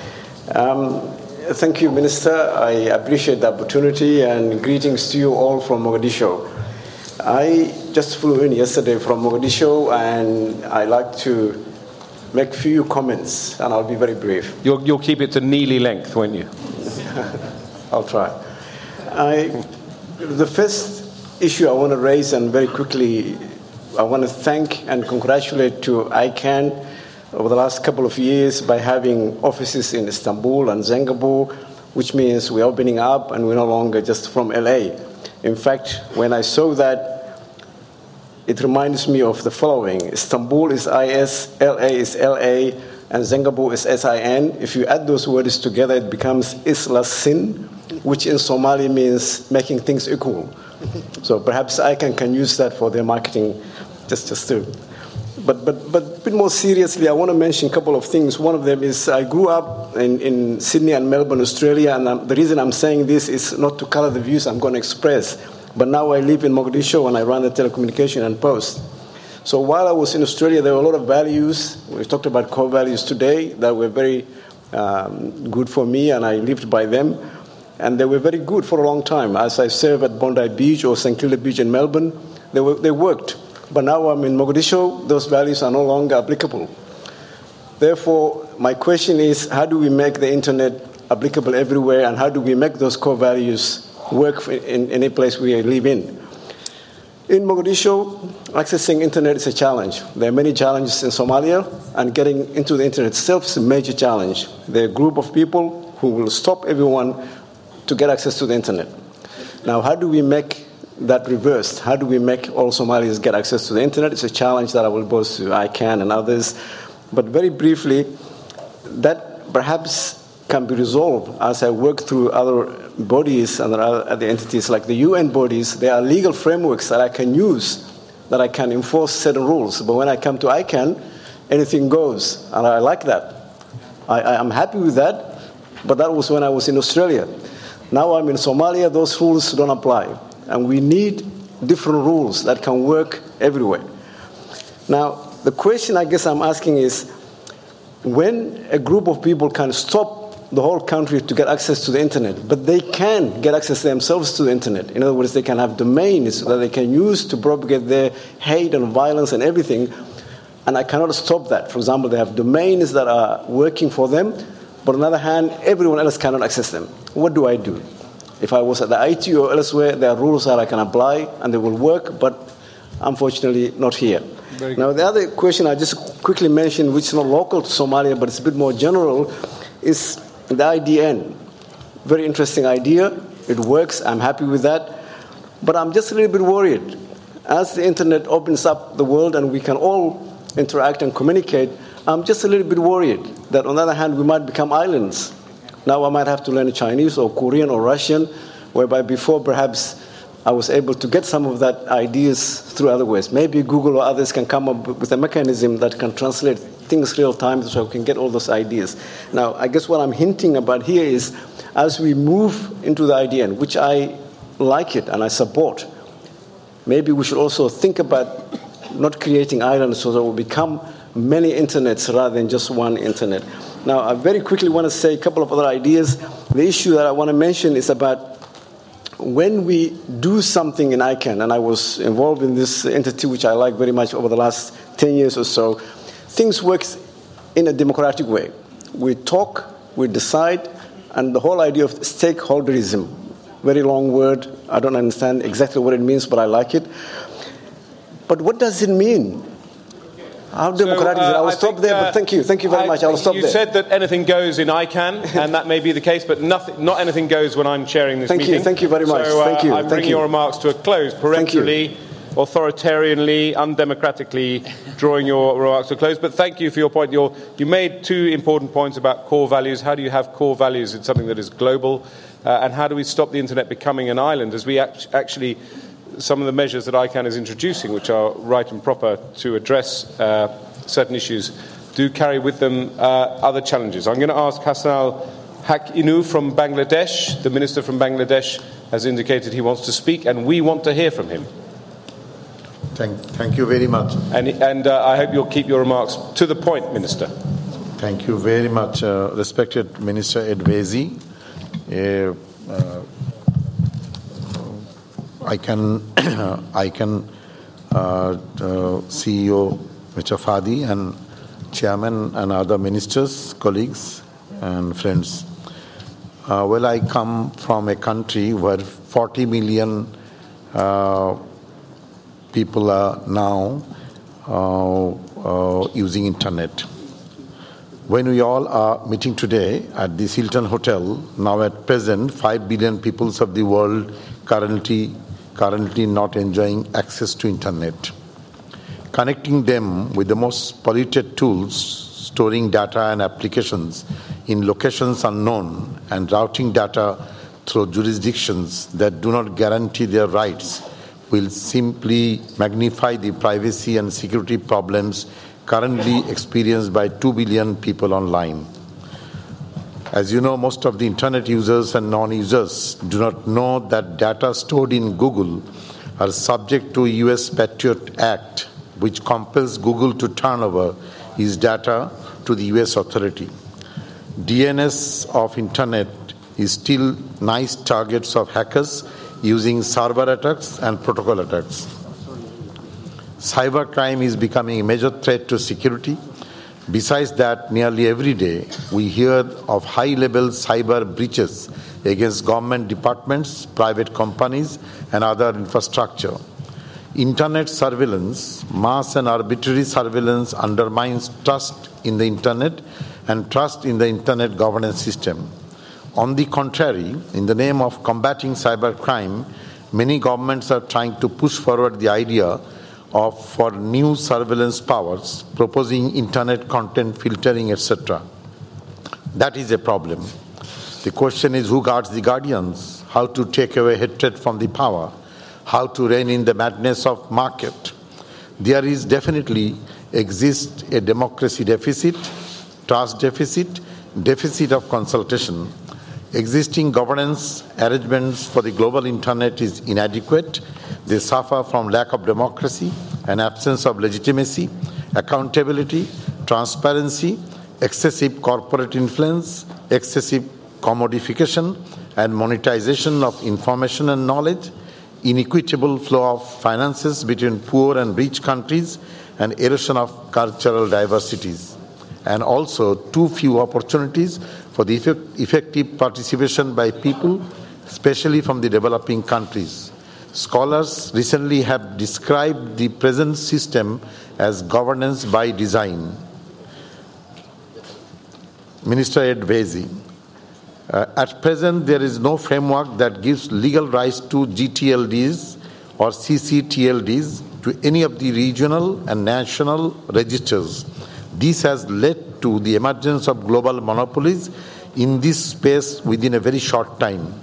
Thank you, Minister. I appreciate the opportunity, and greetings to you all from Mogadishu. I just flew in yesterday from Mogadishu, and I'd like to make a few comments, and I'll be very brief. You'll keep it to Neelie length, won't you? I'll try. The first issue I want to raise, and very quickly, I want to thank and congratulate to ICANN over the last couple of years by having offices in Istanbul and Singapore, which means we're opening up and we're no longer just from LA. In fact, when I saw that, it reminds me of the following. Istanbul is IS, LA is LA, and Singapore is SIN. If you add those words together, it becomes Isla Sin, which in Somali means making things equal. So perhaps ICANN can use that for their marketing, just to. But a bit more seriously, I want to mention a couple of things. One of them is I grew up in Sydney and Melbourne, Australia, and the reason I'm saying this is not to color the views I'm going to express. But now I live in Mogadishu and I run the telecommunication and post. So while I was in Australia, there were a lot of values. We talked about core values today that were very good for me, and I lived by them. And they were very good for a long time. As I served at Bondi Beach or St Kilda Beach in Melbourne, they worked. But now I'm in Mogadishu, those values are no longer applicable. Therefore, my question is, how do we make the internet applicable everywhere, and how do we make those core values work in any place we live in? In Mogadishu, accessing internet is a challenge. There are many challenges in Somalia, and getting into the internet itself is a major challenge. There are a group of people who will stop everyone to get access to the internet. Now, how do we make that reversed? How do we make all Somalis get access to the internet? It's a challenge that I will pose to ICANN and others. But very briefly, that perhaps can be resolved as I work through other bodies and other entities like the UN bodies. There are legal frameworks that I can use, that I can enforce certain rules. But when I come to ICANN, anything goes. And I like that. I'm happy with that. But that was when I was in Australia. Now I'm in Somalia, those rules don't apply. And we need different rules that can work everywhere. Now, the question I guess I'm asking is, when a group of people can stop the whole country to get access to the internet, but they can get access themselves to the internet. In other words, they can have domains that they can use to propagate their hate and violence and everything, and I cannot stop that. For example, they have domains that are working for them, but on the other hand, everyone else cannot access them. What do I do? If I was at the IT or elsewhere, there are rules that I can apply, and they will work, but unfortunately not here. Now, the other question I just quickly mentioned, which is not local to Somalia, but it's a bit more general, is the IDN. Very interesting idea. It works. I'm happy with that. But I'm just a little bit worried. As the internet opens up the world and we can all interact and communicate, I'm just a little bit worried that on the other hand, we might become islands. Now I might have to learn Chinese or Korean or Russian, whereby before perhaps I was able to get some of that ideas through other ways. Maybe Google or others can come up with a mechanism that can translate things real time so we can get all those ideas. Now, I guess what I'm hinting about here is, as we move into the IDN, which I like it and I support, maybe we should also think about not creating islands so that we become many internets rather than just one internet. Now, I very quickly want to say a couple of other ideas. The issue that I want to mention is about when we do something in ICANN, and I was involved in this entity, which I like very much over the last 10 years or so, things work in a democratic way. We talk, we decide, and the whole idea of stakeholderism, very long word, I don't understand exactly what it means, but I like it. But what does it mean? How democratic is it? I will stop there, but thank you very much. I will stop there. You said that anything goes in ICANN, and that may be the case, but not anything goes when I'm chairing this meeting. Thank you very much. So thank you. I'm bringing your remarks to a close, peremptorily, authoritarianly, undemocratically drawing your remarks to a close. But thank you for your point. You made two important points about core values. How do you have core values in something that is global? And how do we stop the internet becoming an island as we actually... Some of the measures that ICANN is introducing, which are right and proper to address certain issues, do carry with them other challenges. I'm going to ask Hassanal Haq Inu from Bangladesh. The Minister from Bangladesh has indicated he wants to speak, and we want to hear from him. Thank you very much. And I hope you'll keep your remarks to the point, Minister. Thank you very much, respected Minister Edvezi. I can CEO Mr. Fadi and Chairman and other ministers, colleagues and friends. Well, I come from a country where 40 million people are now using internet. When we all are meeting today at this Hilton Hotel, now at present 5 billion peoples of the world currently not enjoying access to internet. Connecting them with the most polluted tools, storing data and applications in locations unknown, and routing data through jurisdictions that do not guarantee their rights will simply magnify the privacy and security problems currently experienced by 2 billion people online. As you know, most of the internet users and non-users do not know that data stored in Google are subject to US Patriot Act, which compels Google to turn over its data to the US authority. DNS of internet is still nice targets of hackers using server attacks and protocol attacks. Cybercrime is becoming a major threat to security. Besides that, nearly every day we hear of high-level cyber breaches against government departments, private companies, and other infrastructure. Internet surveillance, mass and arbitrary surveillance undermines trust in the internet and trust in the internet governance system. On the contrary, in the name of combating cybercrime, many governments are trying to push forward the idea for new surveillance powers, proposing internet content filtering, etc. That is a problem. The question is, who guards the guardians? How to take away hatred from the power? How to rein in the madness of market? There is definitely exists a democracy deficit, trust deficit, deficit of consultation. Existing governance arrangements for the global internet is inadequate. They suffer from lack of democracy and absence of legitimacy, accountability, transparency, excessive corporate influence, excessive commodification and monetization of information and knowledge, inequitable flow of finances between poor and rich countries, and erosion of cultural diversities, and also too few opportunities for the effective participation by people, especially from the developing countries. Scholars recently have described the present system as governance by design. Minister Ed Vaizey, at present there is no framework that gives legal rights to GTLDs or CCTLDs to any of the regional and national registers. This has led to the emergence of global monopolies in this space within a very short time.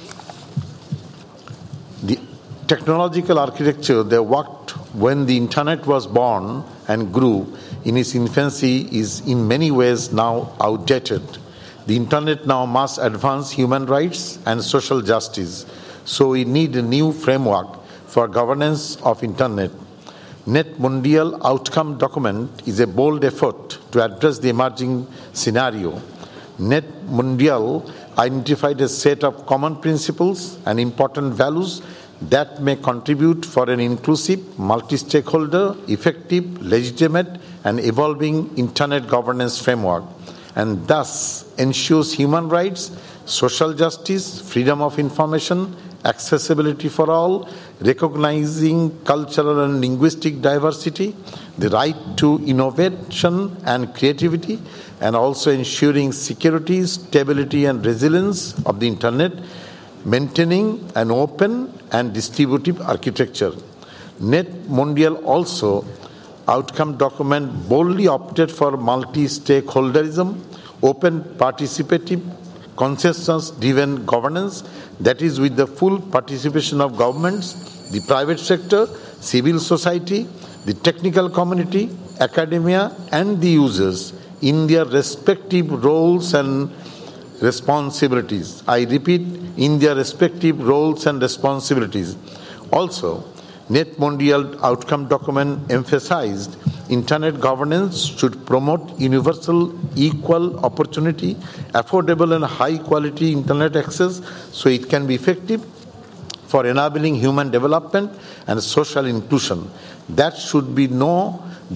The technological architecture that worked when the internet was born and grew in its infancy is in many ways now outdated. The internet now must advance human rights and social justice, so we need a new framework for governance of internet. Net Mundial Outcome Document is a bold effort to address the emerging scenario. Net Mundial identified a set of common principles and important values that may contribute for an inclusive, multi-stakeholder, effective, legitimate, and evolving internet governance framework, and thus ensures human rights, social justice, freedom of information, accessibility for all, recognizing cultural and linguistic diversity, the right to innovation and creativity, and also ensuring security, stability, and resilience of the internet, maintaining an open and distributive architecture. Net Mundial also outcome document boldly opted for multi-stakeholderism, open, participative, consensus-driven governance, that is with the full participation of governments, the private sector, civil society, the technical community, academia, and the users in their respective roles and responsibilities. I repeat, in their respective roles and responsibilities. Also, Net Mundial Outcome Document emphasized internet governance should promote universal, equal opportunity, affordable and high-quality internet access so it can be effective for enabling human development and social inclusion. There should be no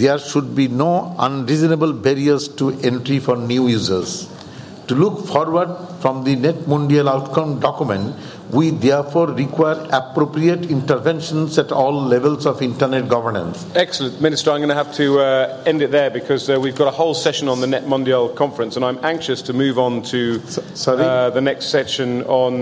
unreasonable barriers to entry for new users. To look forward from the Net Mundial Outcome Document, we therefore require appropriate interventions at all levels of internet governance. Excellent. Minister, I'm going to have to end it there because we've got a whole session on the Net Mundial conference, and I'm anxious to move on to the next section on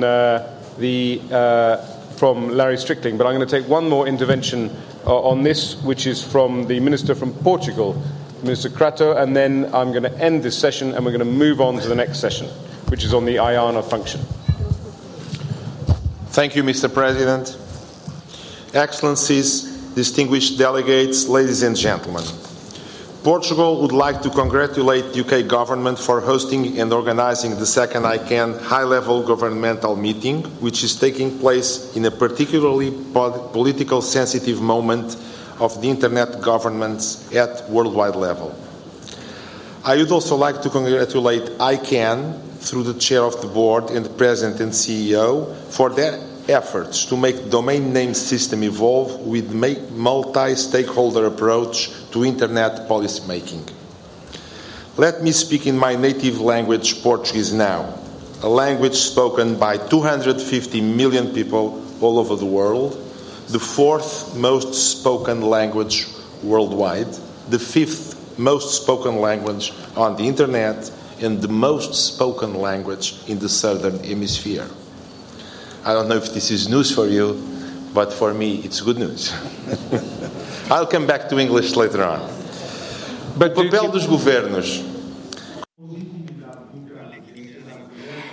from Larry Strickling. But I'm going to take one more intervention on this, which is from the Minister from Portugal, Minister Crato, and then I'm going to end this session and we're going to move on to the next session, which is on the IANA function. Thank you, Mr. President. Excellencies, distinguished delegates, ladies and gentlemen. Portugal would like to congratulate the UK government for hosting and organizing the second ICANN high-level governmental meeting, which is taking place in a particularly politically sensitive moment of the internet governance at worldwide level. I would also like to congratulate ICANN through the chair of the board and the president and CEO for their efforts to make the domain name system evolve with multi-stakeholder approach to internet policy making. Let me speak in my native language, Portuguese now, a language spoken by 250 million people all over the world, the fourth most spoken language worldwide, the fifth most spoken language on the internet, and the most spoken language in the southern hemisphere. I don't know if this is news for you, but for me it's good news. I'll come back to English later on. But o papel dos governos.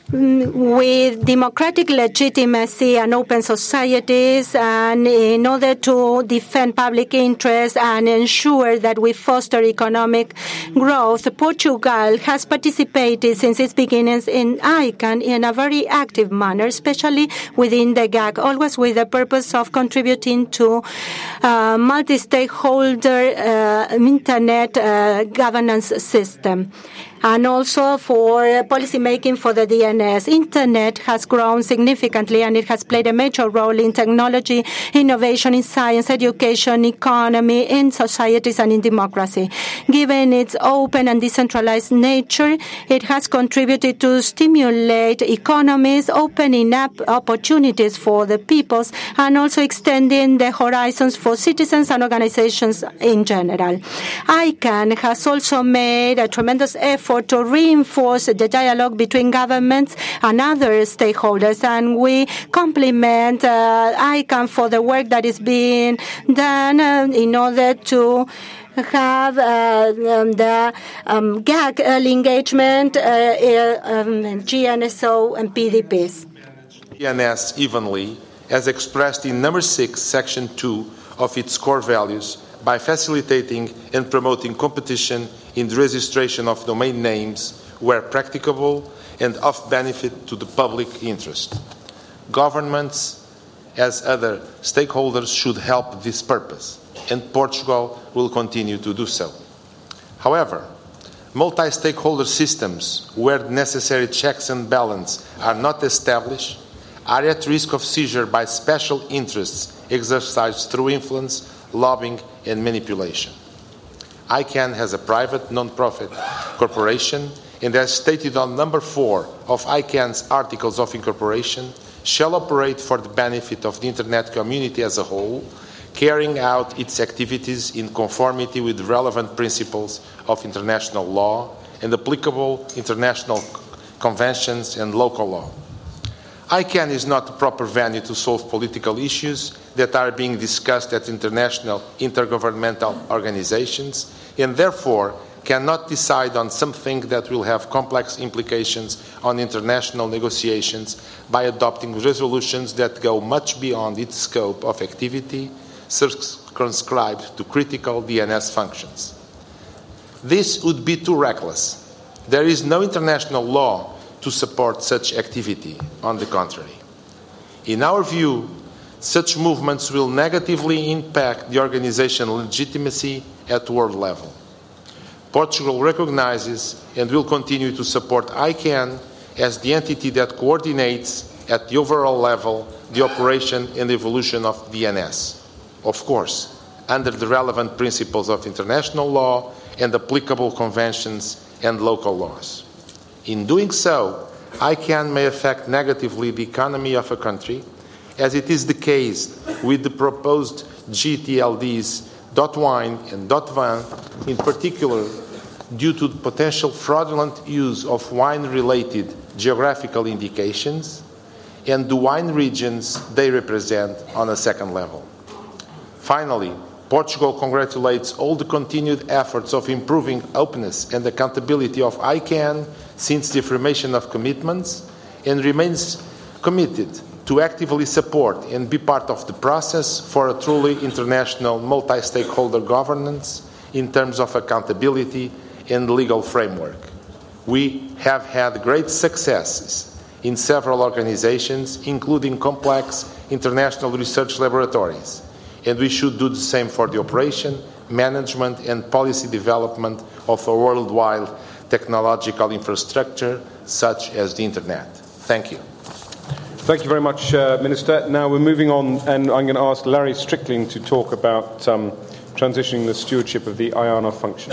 with democratic legitimacy and open societies, and in order to defend public interest and ensure that we foster economic growth, Portugal has participated since its beginnings in ICANN in a very active manner, especially within the GAC, always with the purpose of contributing to multi-stakeholder internet governance system, and also for policy making for the DNS. Internet has grown significantly, and it has played a major role in technology, innovation in science, education, economy, in societies, and in democracy. Given its open and decentralized nature, it has contributed to stimulate economies, opening up opportunities for the peoples, and also extending the horizons for citizens and organizations in general. ICANN has also made a tremendous effort to reinforce the dialogue between governments and other stakeholders, and we compliment ICANN for the work that is being done in order to have the GAC early engagement, GNSO, and PDPs. DNS evenly, as expressed in number 6, section 2 of its core values, by facilitating and promoting competition in the registration of domain names where practicable and of benefit to the public interest. Governments, as other stakeholders, should help this purpose, and Portugal will continue to do so. However, multi-stakeholder systems where the necessary checks and balances are not established are at risk of seizure by special interests exercised through influence, lobbying, and manipulation. ICANN has a private non-profit corporation, and as stated on number 4 of ICANN's Articles of Incorporation, shall operate for the benefit of the Internet community as a whole, carrying out its activities in conformity with relevant principles of international law and applicable international conventions and local law. ICANN is not the proper venue to solve political issues that are being discussed at international intergovernmental organizations, and therefore cannot decide on something that will have complex implications on international negotiations by adopting resolutions that go much beyond its scope of activity, circumscribed to critical DNS functions. This would be too reckless. There is no international law to support such activity. On the contrary, in our view, such movements will negatively impact the organization's legitimacy at world level. Portugal recognizes and will continue to support ICANN as the entity that coordinates at the overall level the operation and evolution of DNS, of course, under the relevant principles of international law and applicable conventions and local laws. In doing so, ICANN may affect negatively the economy of a country, as it is the case with the proposed GTLDs .wine and .van, in particular due to the potential fraudulent use of wine-related geographical indications and the wine regions they represent on a second level. Finally, Portugal congratulates all the continued efforts of improving openness and accountability of ICANN since the affirmation of commitments, and remains committed to actively support and be part of the process for a truly international multi-stakeholder governance in terms of accountability and legal framework. We have had great successes in several organizations, including complex international research laboratories, and we should do the same for the operation, management, and policy development of a worldwide technological infrastructure such as the Internet. Thank you. Thank you very much, Minister. Now we're moving on, and I'm going to ask Larry Strickling to talk about transitioning the stewardship of the IANA function.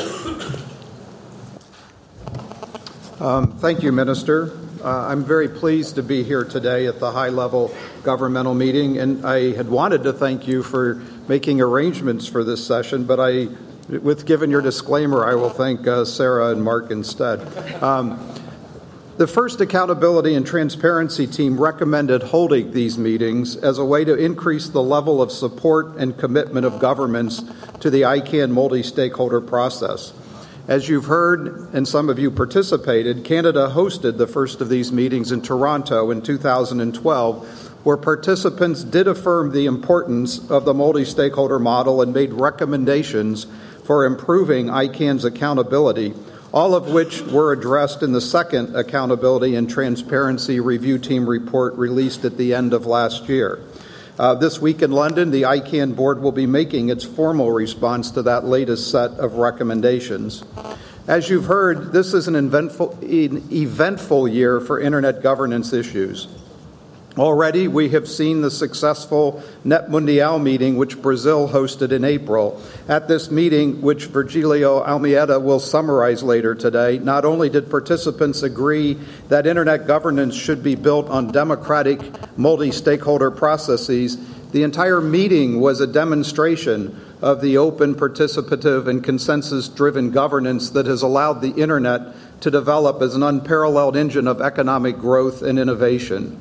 Thank you, Minister. I'm very pleased to be here today at the high-level governmental meeting, and I had wanted to thank you for making arrangements for this session, but given your disclaimer, I will thank Sarah and Mark instead. The first accountability and transparency team recommended holding these meetings as a way to increase the level of support and commitment of governments to the ICANN multi-stakeholder process. As you've heard, and some of you participated, Canada hosted the first of these meetings in Toronto in 2012, where participants did affirm the importance of the multi-stakeholder model and made recommendations for improving ICANN's accountability, all of which were addressed in the second Accountability and Transparency Review Team report released at the end of last year. This week in London, the ICANN board will be making its formal response to that latest set of recommendations. As you've heard, this is an eventful year for Internet governance issues. Already, we have seen the successful Net Mundial meeting, which Brazil hosted in April. At this meeting, which Virgilio Almeida will summarize later today, not only did participants agree that Internet governance should be built on democratic, multi-stakeholder processes, the entire meeting was a demonstration of the open, participative, and consensus-driven governance that has allowed the Internet to develop as an unparalleled engine of economic growth and innovation.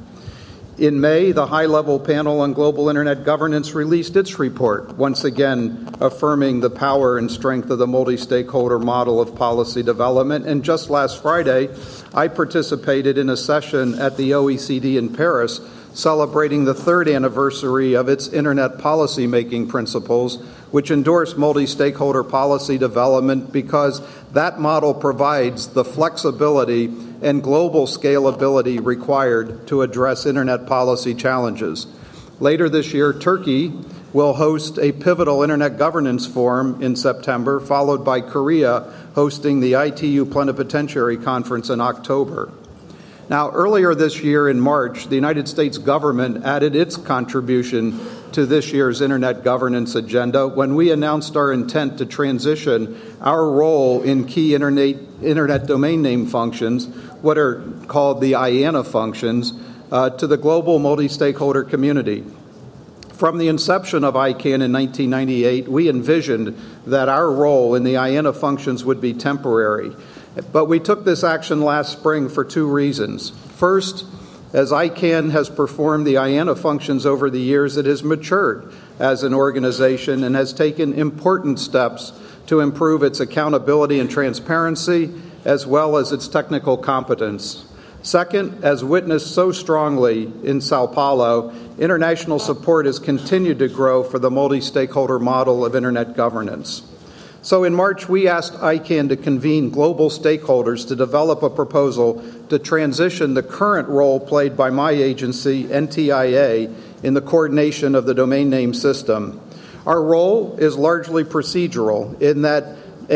In May, the high-level panel on global Internet governance released its report, once again affirming the power and strength of the multi-stakeholder model of policy development. And just last Friday, I participated in a session at the OECD in Paris celebrating the third anniversary of its Internet policy-making principles, which endorse multi-stakeholder policy development because that model provides the flexibility and global scalability required to address Internet policy challenges. Later this year, Turkey will host a pivotal Internet governance forum in September, followed by Korea hosting the ITU Plenipotentiary Conference in October. Now, earlier this year in March, the United States government added its contribution to this year's Internet governance agenda when we announced our intent to transition our role in key Internet domain name functions, what are called the IANA functions, to the global multi-stakeholder community. From the inception of ICANN in 1998, we envisioned that our role in the IANA functions would be temporary. But we took this action last spring for two reasons. First, as ICANN has performed the IANA functions over the years, it has matured as an organization and has taken important steps to improve its accountability and transparency, as well as its technical competence. Second, as witnessed so strongly in Sao Paulo, international support has continued to grow for the multi-stakeholder model of Internet governance. So in March, we asked ICANN to convene global stakeholders to develop a proposal to transition the current role played by my agency, NTIA, in the coordination of the domain name system. Our role is largely procedural in that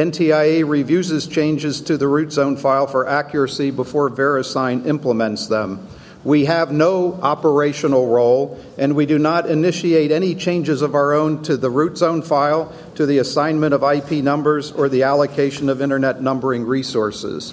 NTIA reviews changes to the root zone file for accuracy before VeriSign implements them. We have no operational role, and we do not initiate any changes of our own to the root zone file, to the assignment of IP numbers, or the allocation of Internet numbering resources.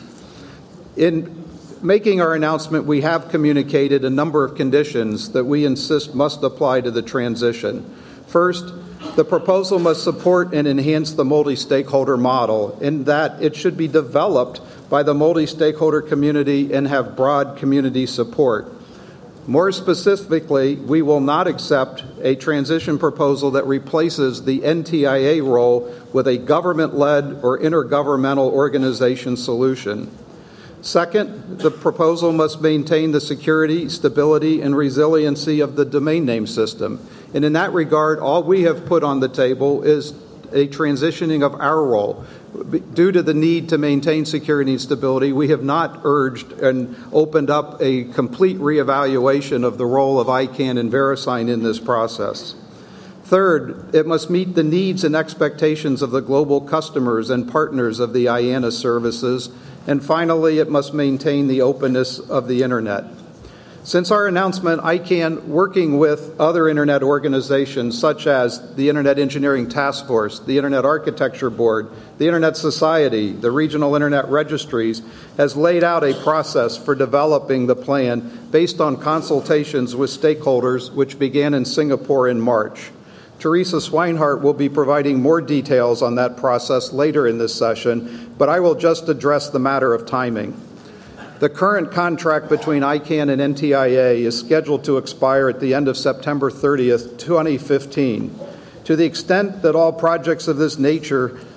In making our announcement, we have communicated a number of conditions that we insist must apply to the transition. First, the proposal must support and enhance the multi-stakeholder model in that it should be developed by the multi-stakeholder community and have broad community support. More specifically, we will not accept a transition proposal that replaces the NTIA role with a government-led or intergovernmental organization solution. Second, the proposal must maintain the security, stability, and resiliency of the domain name system. And in that regard, all we have put on the table is a transitioning of our role. Due to the need to maintain security and stability, we have not urged and opened up a complete reevaluation of the role of ICANN and VeriSign in this process. Third, it must meet the needs and expectations of the global customers and partners of the IANA services. And finally, it must maintain the openness of the Internet. Since our announcement, ICANN, working with other Internet organizations such as the Internet Engineering Task Force, the Internet Architecture Board, the Internet Society, the Regional Internet Registries, has laid out a process for developing the plan based on consultations with stakeholders, which began in Singapore in March. Teresa Swinehart will be providing more details on that process later in this session, but I will just address the matter of timing. The current contract between ICANN and NTIA is scheduled to expire at the end of September 30th, 2015. To the extent that all projects of this nature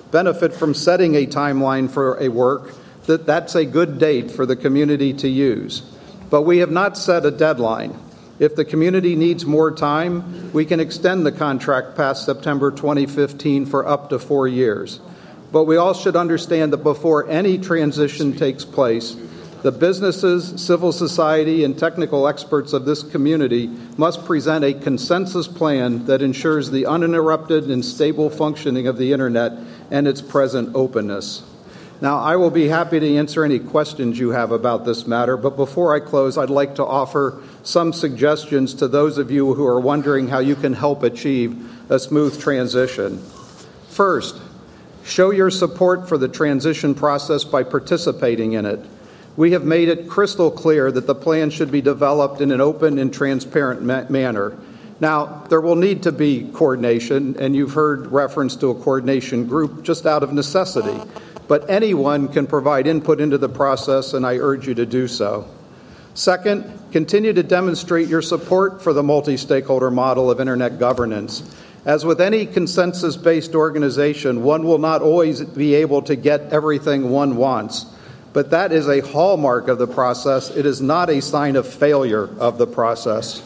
benefit from setting a timeline for a work, that's a good date for the community to use. But we have not set a deadline. If the community needs more time, we can extend the contract past September 2015 for up to 4 years. But we all should understand that before any transition takes place, the businesses, civil society, and technical experts of this community must present a consensus plan that ensures the uninterrupted and stable functioning of the Internet and its present openness. Now, I will be happy to answer any questions you have about this matter, but before I close, I'd like to offer some suggestions to those of you who are wondering how you can help achieve a smooth transition. First, show your support for the transition process by participating in it. We have made it crystal clear that the plan should be developed in an open and transparent manner. Now, there will need to be coordination, and you've heard reference to a coordination group just out of necessity. But anyone can provide input into the process, and I urge you to do so. Second, continue to demonstrate your support for the multi-stakeholder model of Internet governance. As with any consensus-based organization, one will not always be able to get everything one wants. But that is a hallmark of the process. It is not a sign of failure of the process.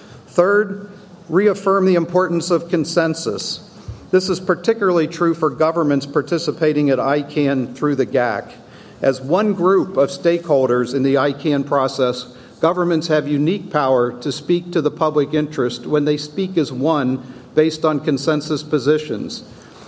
Third, reaffirm the importance of consensus. This is particularly true for governments participating at ICANN through the GAC. As one group of stakeholders in the ICANN process, governments have unique power to speak to the public interest when they speak as one based on consensus positions.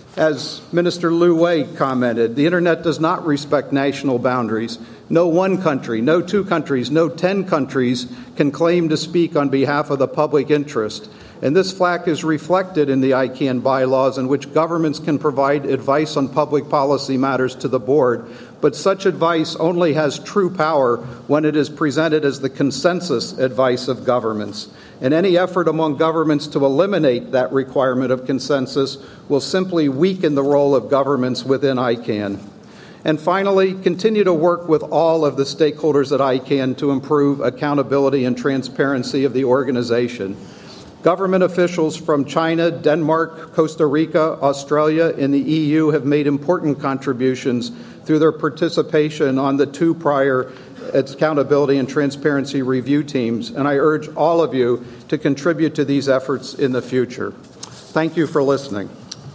As Minister Liu Wei commented, the Internet does not respect national boundaries. No one country, no 2 countries, no 10 countries can claim to speak on behalf of the public interest. And this fact is reflected in the ICANN bylaws, in which governments can provide advice on public policy matters to the board. But such advice only has true power when it is presented as the consensus advice of governments. And any effort among governments to eliminate that requirement of consensus will simply weaken the role of governments within ICANN. And finally, continue to work with all of the stakeholders at ICANN to improve accountability and transparency of the organization. Government officials from China, Denmark, Costa Rica, Australia, and the EU have made important contributions through their participation on the 2 prior accountability and transparency review teams, and I urge all of you to contribute to these efforts in the future. Thank you for listening.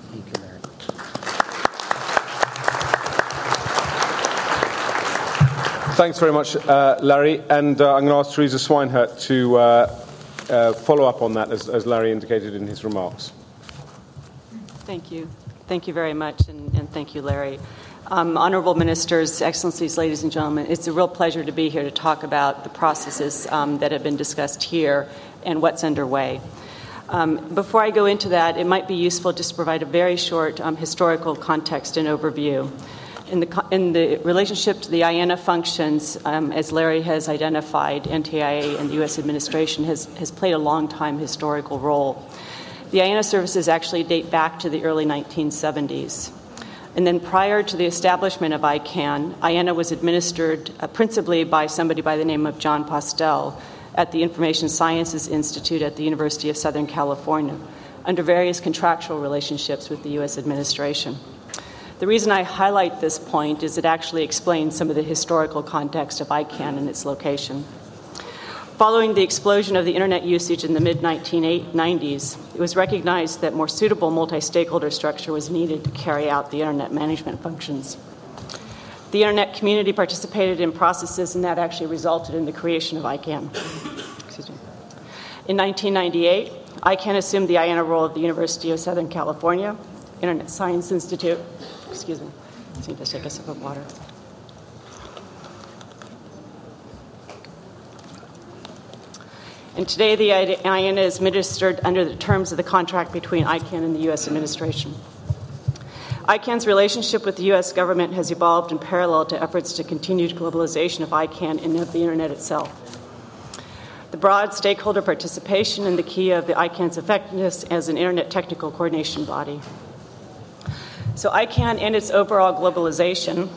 Thanks very much, Larry. And I'm going to ask Teresa Swinehurt to follow up on that, as Larry indicated in his remarks. Thank you. Thank you very much, and thank you, Larry. Honorable Ministers, Excellencies, ladies and gentlemen, it's a real pleasure to be here to talk about the processes that have been discussed here and what's underway. Before I go into that, it might be useful just to provide a very short historical context and overview. In the relationship to the IANA functions, as Larry has identified, NTIA and the U.S. administration has played a long-time historical role. The IANA services actually date back to the early 1970s. And then prior to the establishment of ICANN, IANA was administered principally by somebody by the name of John Postel at the Information Sciences Institute at the University of Southern California, under various contractual relationships with the U.S. administration. The reason I highlight this point is it actually explains some of the historical context of ICANN and its location. Following the explosion of the Internet usage in the mid-1990s, it was recognized that more suitable multi-stakeholder structure was needed to carry out the Internet management functions. The Internet community participated in processes, and that actually resulted in the creation of ICANN. In 1998, ICANN assumed the IANA role of the University of Southern California Internet Science Institute. Excuse me. I need to take a sip of water. And today, the IANA is administered under the terms of the contract between ICANN and the U.S. administration. ICANN's relationship with the U.S. government has evolved in parallel to efforts to continued globalization of ICANN and of the Internet itself. The broad stakeholder participation and the key of the ICANN's effectiveness as an Internet technical coordination body. So ICANN and its overall globalization,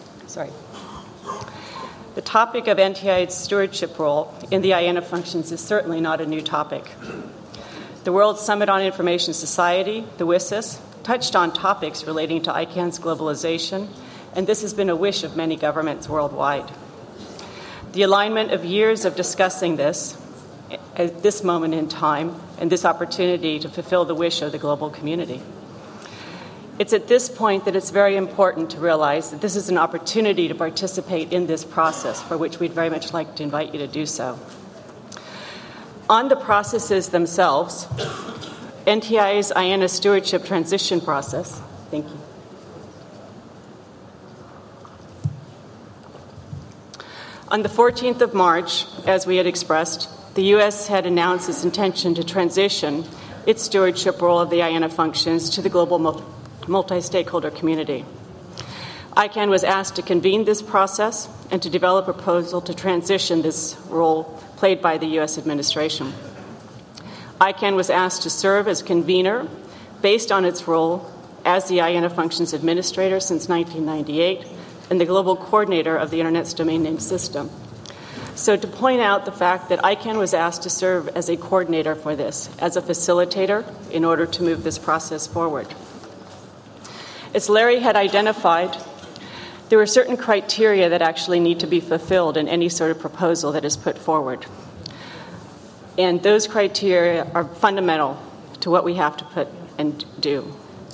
the topic of NTIA's stewardship role in the IANA functions is certainly not a new topic. The World Summit on Information Society, the WSIS, touched on topics relating to ICANN's globalization, and this has been a wish of many governments worldwide. The alignment of years of discussing this at this moment in time and this opportunity to fulfill the wish of the global community. It's at this point that it's very important to realize that this is an opportunity to participate in this process, for which we'd very much like to invite you to do so. On the processes themselves, NTIA's IANA stewardship transition process, thank you. On the 14th of March, as we had expressed, the U.S. had announced its intention to transition its stewardship role of the IANA functions to the global multi-stakeholder community. ICANN was asked to convene this process and to develop a proposal to transition this role played by the U.S. administration. ICANN was asked to serve as convener based on its role as the IANA functions administrator since 1998 and the global coordinator of the Internet's domain name system. So to point out the fact that ICANN was asked to serve as a coordinator for this, as a facilitator, in order to move this process forward. As Larry had identified, there were certain criteria that actually need to be fulfilled in any sort of proposal that is put forward. And those criteria are fundamental to what we have to put and do.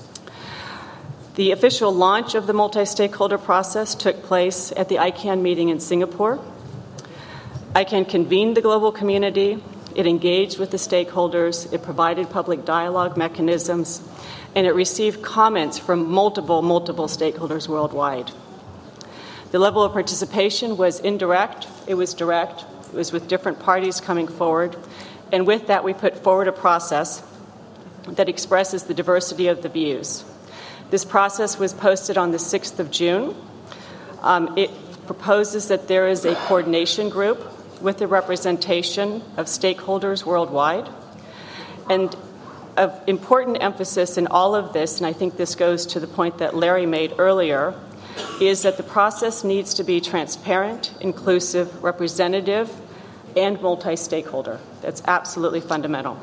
The official launch of the multi-stakeholder process took place at the ICANN meeting in Singapore. ICANN convened the global community, it engaged with the stakeholders, it provided public dialogue mechanisms, and it received comments from multiple stakeholders worldwide. The level of participation was indirect, it was direct, it was with different parties coming forward, and with that we put forward a process that expresses the diversity of the views. This process was posted on the 6th of June. It proposes that there is a coordination group with the representation of stakeholders worldwide. And of important emphasis in all of this, and I think this goes to the point that Larry made earlier, is that the process needs to be transparent, inclusive, representative, and multi-stakeholder. That's absolutely fundamental.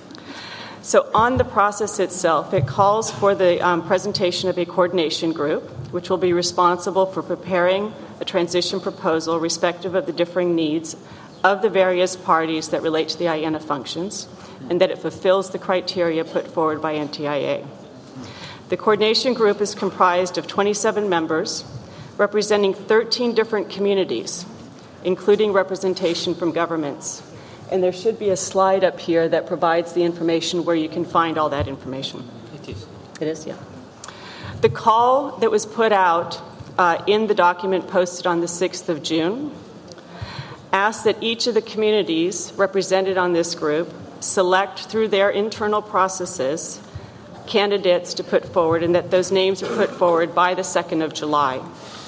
So on the process itself, it calls for the presentation of a coordination group, which will be responsible for preparing a transition proposal respective of the differing needs of the various parties that relate to the IANA functions, and that it fulfills the criteria put forward by NTIA. The coordination group is comprised of 27 members representing 13 different communities, including representation from governments. And there should be a slide up here that provides the information where you can find all that information. It is, yeah. The call that was put out in the document posted on the 6th of June asks that each of the communities represented on this group select through their internal processes candidates to put forward, and that those names are put forward by the 2nd of July.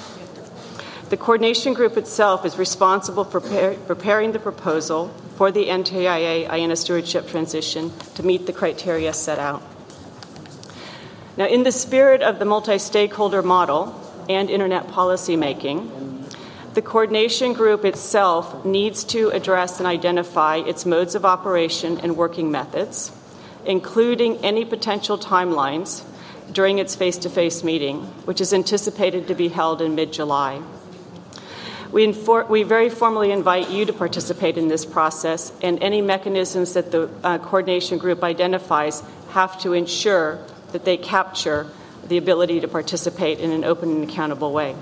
The coordination group itself is responsible for preparing the proposal for the NTIA IANA stewardship transition to meet the criteria set out. Now, in the spirit of the multi-stakeholder model and internet policy making, the coordination group itself needs to address and identify its modes of operation and working methods, including any potential timelines during its face-to-face meeting, which is anticipated to be held in mid-July. We very formally invite you to participate in this process, and any mechanisms that the coordination group identifies have to ensure that they capture the ability to participate in an open and accountable way.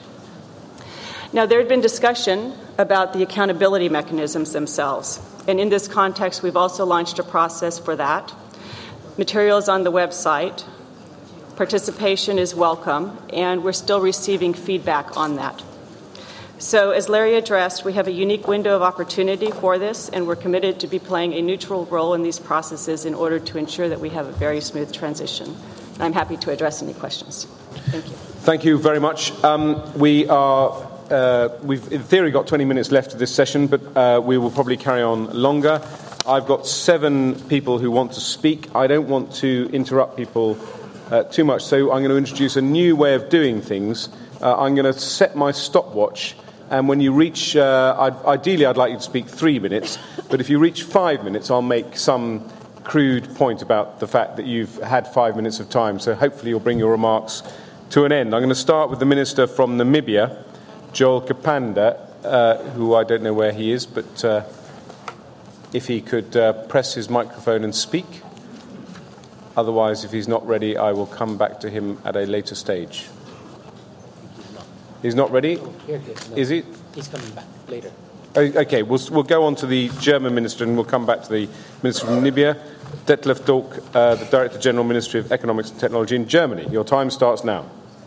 Now, there had been discussion about the accountability mechanisms themselves, and in this context, we've also launched a process for that. Material is on the website. Participation is welcome, and we're still receiving feedback on that. So, as Larry addressed, we have a unique window of opportunity for this, and we're committed to be playing a neutral role in these processes in order to ensure that we have a very smooth transition. I'm happy to address any questions. Thank you. Thank you very much. We've in theory got 20 minutes left of this session, but we will probably carry on longer. I've got 7 people who want to speak. I don't want to interrupt people too much, so I'm going to introduce a new way of doing things. I'm going to set my stopwatch, and when you reach, ideally I'd like you to speak 3 minutes, but if you reach 5 minutes, I'll make some crude point about the fact that you've had 5 minutes of time, so hopefully you'll bring your remarks to an end. I'm going to start with the Minister from Namibia, Joel Kapanda, who I don't know where he is, but if he could press his microphone and speak. Otherwise, if he's not ready, I will come back to him at a later stage. He's not ready? Is he? He's coming back later. Okay, we'll go on to the German minister and we'll come back to the Minister from Namibia, Detlef Dolk, the Director General, Ministry of Economics and Technology in Germany. Your time starts now.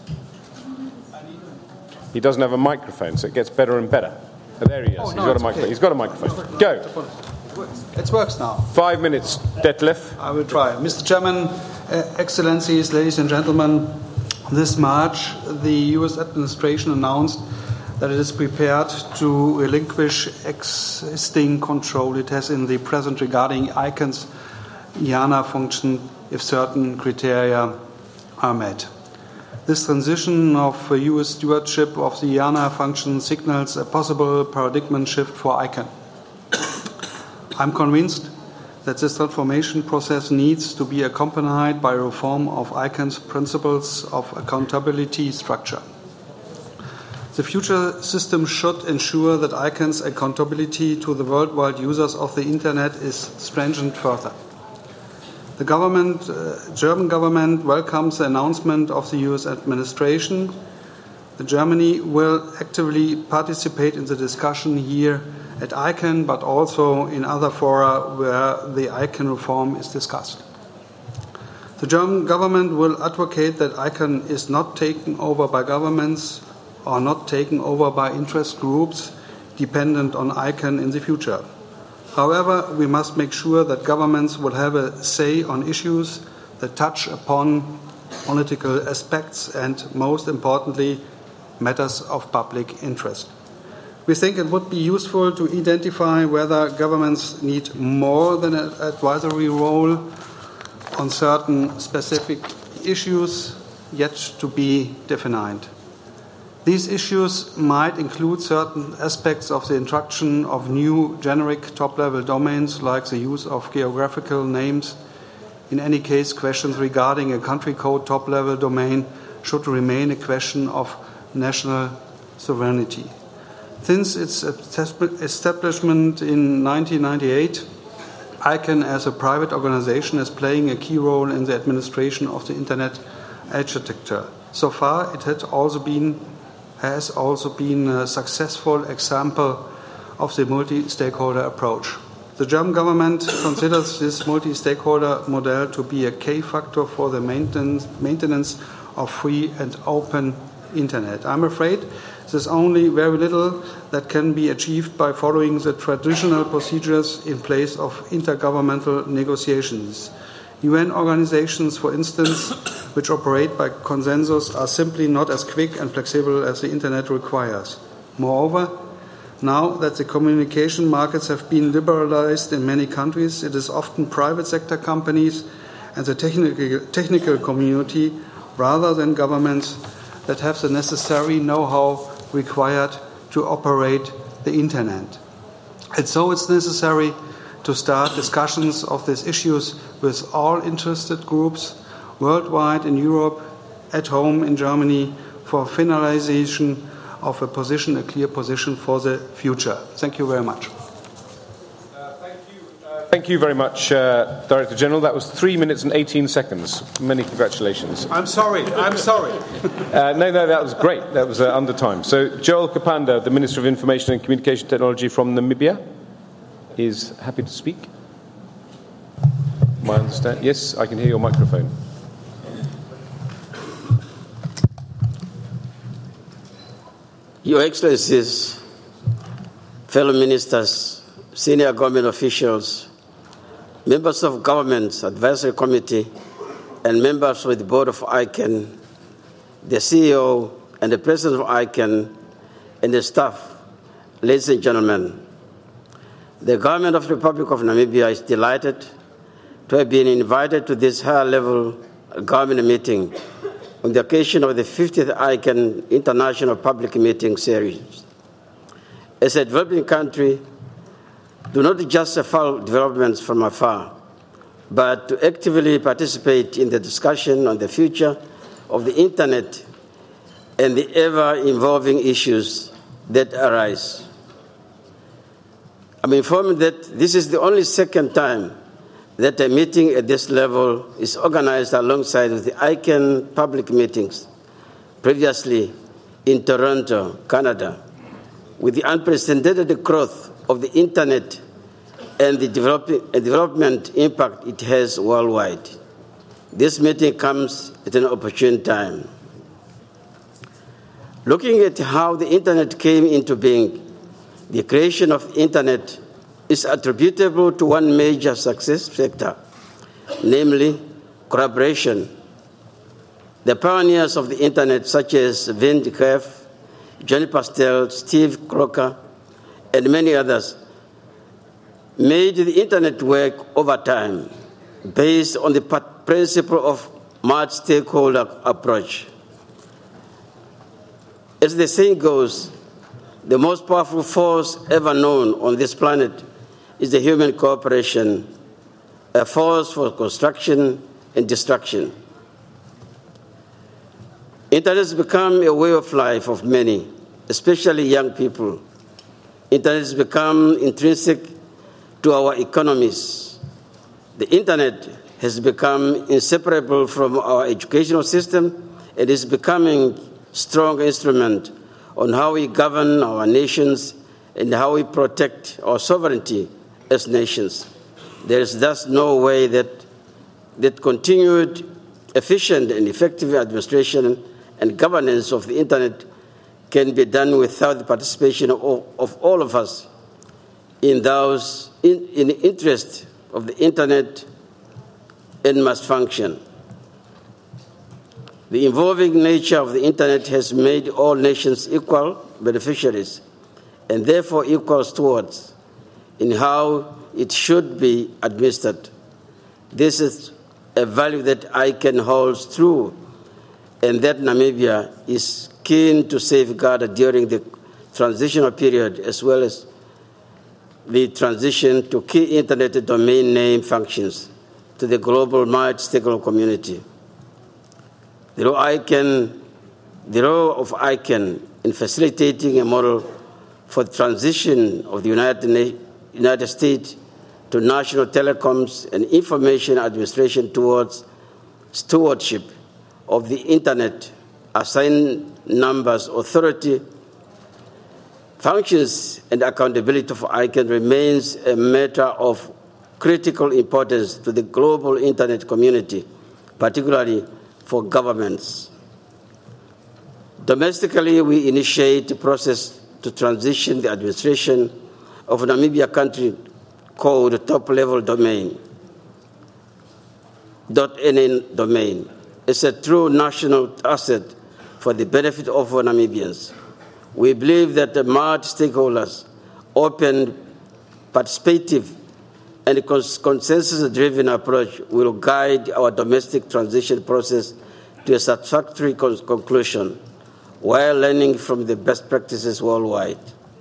He doesn't have a microphone, so it gets better and better. Oh, there he is. He's got a microphone. Okay. He's got a microphone. Go. It works now. 5 minutes, Detlef. I will try. Mr. Chairman, Excellencies, ladies and gentlemen, this March, the U.S. administration announced that it is prepared to relinquish existing control it has in the present regarding ICANN's IANA function if certain criteria are met. This transition of U.S. stewardship of the IANA function signals a possible paradigm shift for ICANN. I'm convinced that this transformation process needs to be accompanied by reform of ICANN's principles of accountability structure. The future system should ensure that ICANN's accountability to the worldwide users of the Internet is strengthened further. The German government welcomes the announcement of the US administration. Germany will actively participate in the discussion here at ICANN, but also in other fora where the ICANN reform is discussed. The German government will advocate that ICANN is not taken over by governments or not taken over by interest groups dependent on ICANN in the future. However, we must make sure that governments will have a say on issues that touch upon political aspects and, most importantly, matters of public interest. We think it would be useful to identify whether governments need more than an advisory role on certain specific issues yet to be defined. These issues might include certain aspects of the introduction of new generic top-level domains like the use of geographical names. In any case, questions regarding a country code top-level domain should remain a question of national sovereignty. Since its establishment in 1998, ICANN as a private organization is playing a key role in the administration of the Internet architecture. So far, it has also been a successful example of the multi-stakeholder approach. The German government considers this multi-stakeholder model to be a key factor for the maintenance of free and open Internet. I'm afraid there's only very little that can be achieved by following the traditional procedures in place of intergovernmental negotiations. UN organizations, for instance, which operate by consensus, are simply not as quick and flexible as the Internet requires. Moreover, now that the communication markets have been liberalized in many countries, it is often private sector companies and the technical community rather than governments that have the necessary know-how required to operate the Internet. And so it's necessary to start discussions of these issues with all interested groups worldwide, in Europe, at home in Germany, for finalization of a clear position for the future. Thank you very much. Thank you very much, Director General. That was 3 minutes and 18 seconds. Many congratulations. I'm sorry. No, that was great. That was under time. So, Joel Kapanda, the Minister of Information and Communication Technology from Namibia, is happy to speak. My understanding. Yes, I can hear your microphone. Your Excellencies, fellow ministers, senior government officials, members of government's advisory committee, and members of the board of ICANN, the CEO and the president of ICANN, and the staff, ladies and gentlemen, the government of the Republic of Namibia is delighted to have been invited to this high-level government meeting on the occasion of the 50th ICANN International Public Meeting Series. As a developing country, do not just follow developments from afar, but to actively participate in the discussion on the future of the Internet and the ever-evolving issues that arise. I'm informed that this is the only second time that a meeting at this level is organized alongside the ICANN public meetings, previously in Toronto, Canada. With the unprecedented growth of the Internet and the development impact it has worldwide, this meeting comes at an opportune time. Looking at how the Internet came into being, the creation of the Internet is attributable to one major success factor, namely collaboration. The pioneers of the Internet, such as Wayne Cerf, Johnny Pastel, Steve Crocker, and many others, made the Internet work over time based on the principle of multi-stakeholder approach. As the saying goes, the most powerful force ever known on this planet is the human cooperation, a force for construction and destruction. Internet has become a way of life of many, especially young people. Internet has become intrinsic to our economies. The Internet has become inseparable from our educational system and is becoming a strong instrument on how we govern our nations and how we protect our sovereignty as nations. There is thus no way that continued efficient and effective administration and governance of the Internet can be done without the participation of all of us in the interest of the Internet and must function. The evolving nature of the Internet has made all nations equal beneficiaries and therefore equal stewards in how it should be administered. This is a value that ICANN holds true and that Namibia is keen to safeguard during the transitional period as well as the transition to key Internet domain name functions to the global multi-stakeholder community. The role of ICANN in facilitating a model for the transition of the United States to national telecoms and information administration towards stewardship of the Internet, assigned numbers, authority, functions, and accountability for ICANN remains a matter of critical importance to the global Internet community, particularly for governments. Domestically, we initiate a process to transition the administration of Namibia country code top-level domain, .nn domain. It's a true national asset for the benefit of Namibians. We believe that the multi-stakeholders, open, participative, and consensus-driven approach will guide our domestic transition process to a satisfactory conclusion while learning from the best practices worldwide.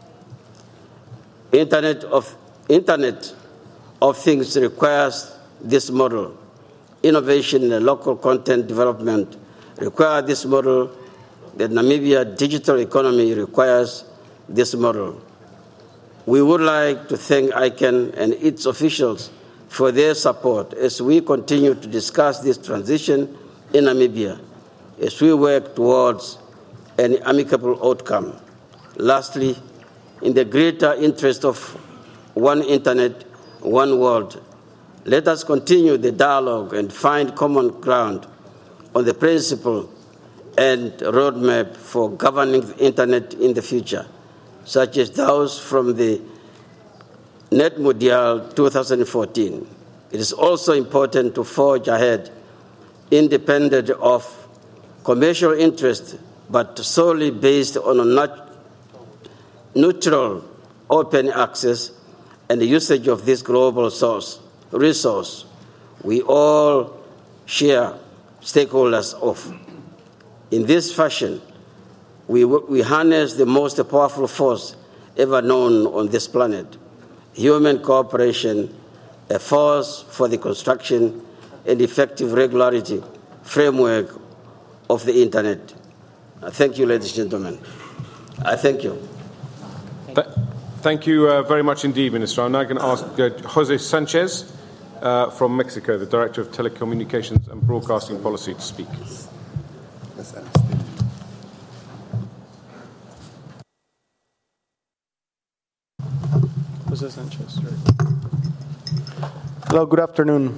Internet of Things requires this model. Innovation in the local content development requires this model. The Namibia digital economy requires this model. We would like to thank ICANN and its officials for their support as we continue to discuss this transition in Namibia as we work towards an amicable outcome. Lastly, in the greater interest of one Internet, one world, let us continue the dialogue and find common ground on the principle and roadmap for governing the Internet in the future, such as those from the Net Mundial 2014. It is also important to forge ahead independent of commercial interest, but solely based on a neutral, open access and the usage of this global resource we all share stakeholders of. In this fashion, we harness the most powerful force ever known on this planet, human cooperation, a force for the construction and effective regulatory framework of the Internet. Thank you, ladies and gentlemen. I thank you. Thank you very much indeed, Minister. I'm now going to ask Jose Sanchez from Mexico, the Director of Telecommunications and Broadcasting Policy, to speak. Jose Sanchez. Hello, good afternoon.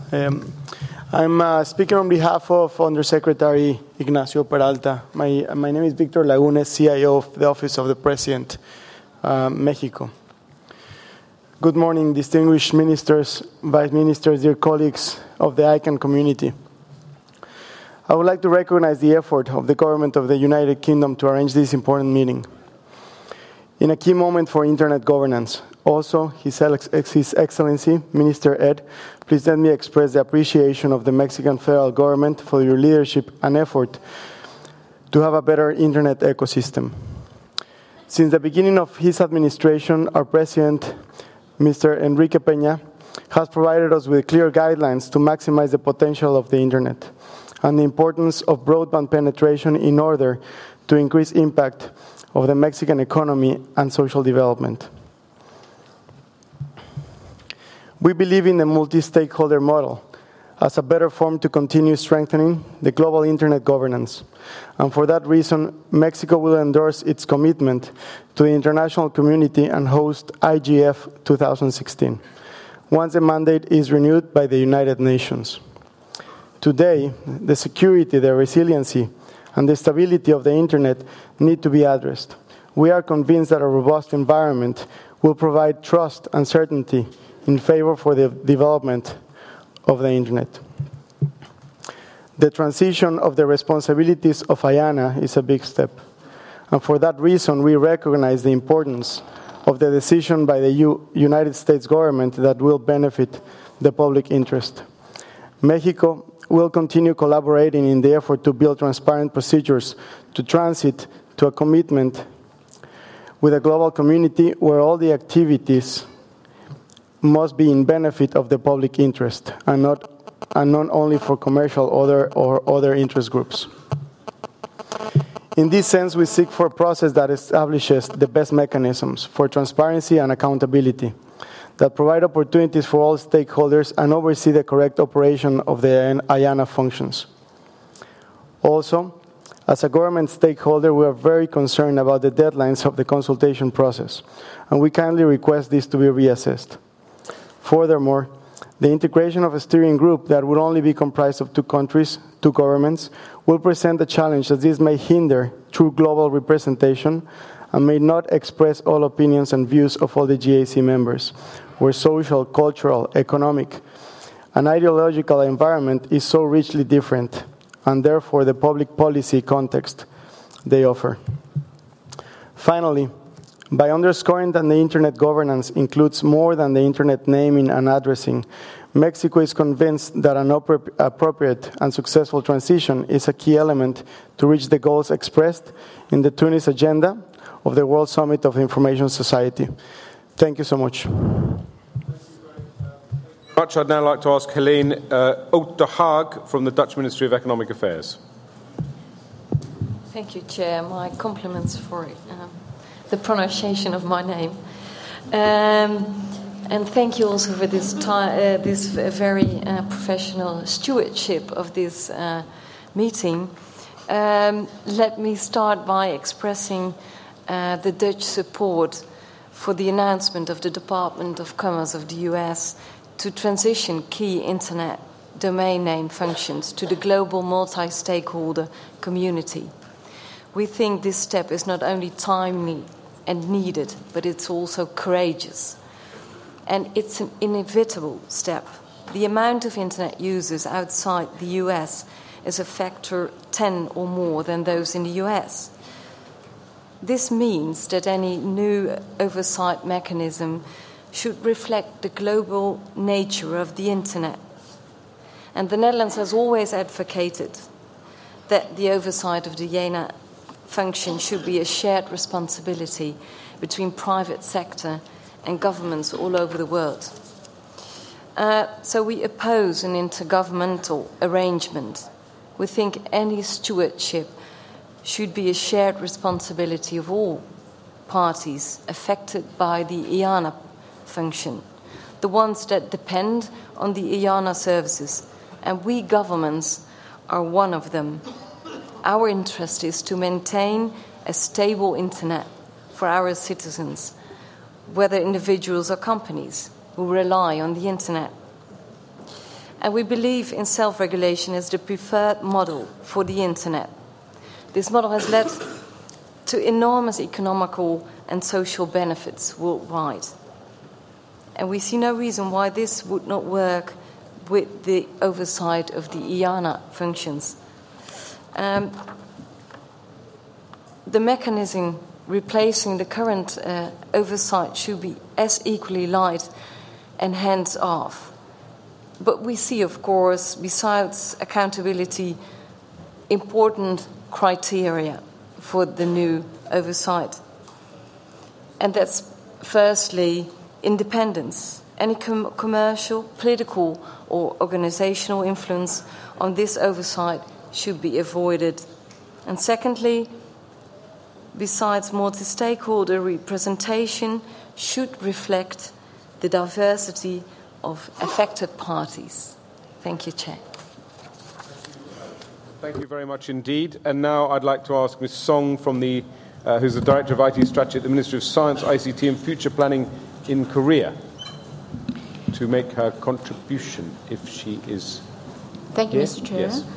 I'm speaking on behalf of Undersecretary Ignacio Peralta. My name is Victor Lagunes, CIO of the Office of the President, Mexico. Good morning, distinguished ministers, vice ministers, dear colleagues of the ICANN community. I would like to recognize the effort of the government of the United Kingdom to arrange this important meeting in a key moment for Internet governance. Also, His Excellency, Minister Ed, please let me express the appreciation of the Mexican federal government for your leadership and effort to have a better Internet ecosystem. Since the beginning of his administration, our President, Mr. Enrique Peña, has provided us with clear guidelines to maximize the potential of the Internet and the importance of broadband penetration in order to increase impact of the Mexican economy and social development. We believe in the multi-stakeholder model as a better form to continue strengthening the global Internet governance. And for that reason, Mexico will endorse its commitment to the international community and host IGF 2016, once the mandate is renewed by the United Nations. Today, the security, the resiliency, and the stability of the Internet need to be addressed. We are convinced that a robust environment will provide trust and certainty in favor for the development of the Internet. The transition of the responsibilities of IANA is a big step. And for that reason, we recognize the importance of the decision by the United States government that will benefit the public interest. Mexico will continue collaborating in the effort to build transparent procedures to transit to a commitment with a global community where all the activities must be in benefit of the public interest and not only for commercial or other interest groups. In this sense, we seek for a process that establishes the best mechanisms for transparency and accountability, that provide opportunities for all stakeholders and oversee the correct operation of the IANA functions. Also, as a government stakeholder, we are very concerned about the deadlines of the consultation process, and we kindly request this to be reassessed. Furthermore, the integration of a steering group that would only be comprised of 2 countries, 2 governments, will present a challenge as this may hinder true global representation and may not express all opinions and views of all the GAC members, where social, cultural, economic, and ideological environment is so richly different, and therefore the public policy context they offer. Finally, by underscoring that the Internet governance includes more than the Internet naming and addressing, Mexico is convinced that an appropriate and successful transition is a key element to reach the goals expressed in the Tunis Agenda of the World Summit of the Information Society. Thank you so much. I'd now like to ask Helene Oud de Haag from the Dutch Ministry of Economic Affairs. Thank you, Chair. My compliments for the pronunciation of my name. And thank you also for this very professional stewardship of this meeting. Let me start by expressing the Dutch support for the announcement of the Department of Commerce of the US to transition key Internet domain name functions to the global multi-stakeholder community. We think this step is not only timely and needed, but it's also courageous. And it's an inevitable step. The amount of Internet users outside the US is a factor 10 or more than those in the US. This means that any new oversight mechanism should reflect the global nature of the Internet. And the Netherlands has always advocated that the oversight of the IANA function should be a shared responsibility between private sector and governments all over the world. So we oppose an intergovernmental arrangement. We think any stewardship should be a shared responsibility of all parties affected by the IANA function, the ones that depend on the IANA services, and we governments are one of them. Our interest is to maintain a stable internet for our citizens, whether individuals or companies who rely on the internet. And we believe in self-regulation as the preferred model for the internet. This model has led to enormous economical and social benefits worldwide. And we see no reason why this would not work with the oversight of the IANA functions. The mechanism replacing the current oversight should be as equally light and hands-off. But we see, of course, besides accountability, important criteria for the new oversight. And that's firstly independence. Any commercial, political or organizational influence on this oversight should be avoided. And secondly, besides multi-stakeholder representation, should reflect the diversity of affected parties. Thank you, Chair. Thank you very much indeed. And now I'd like to ask Ms. Song, from who's the Director of IT Strategy at the Ministry of Science, ICT and Future Planning in Korea, to make her contribution, if she is Thank you, here. Mr. Chair. Yes.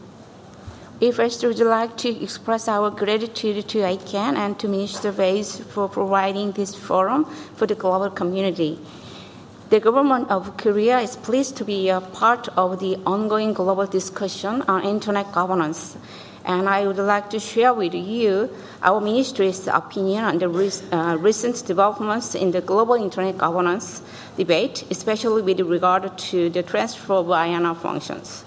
We first would like to express our gratitude to ICANN and to Minister Weiss for providing this forum for the global community. The government of Korea is pleased to be a part of the ongoing global discussion on internet governance, and I would like to share with you our ministry's opinion on the recent developments in the global internet governance debate, especially with regard to the transfer of IANA functions.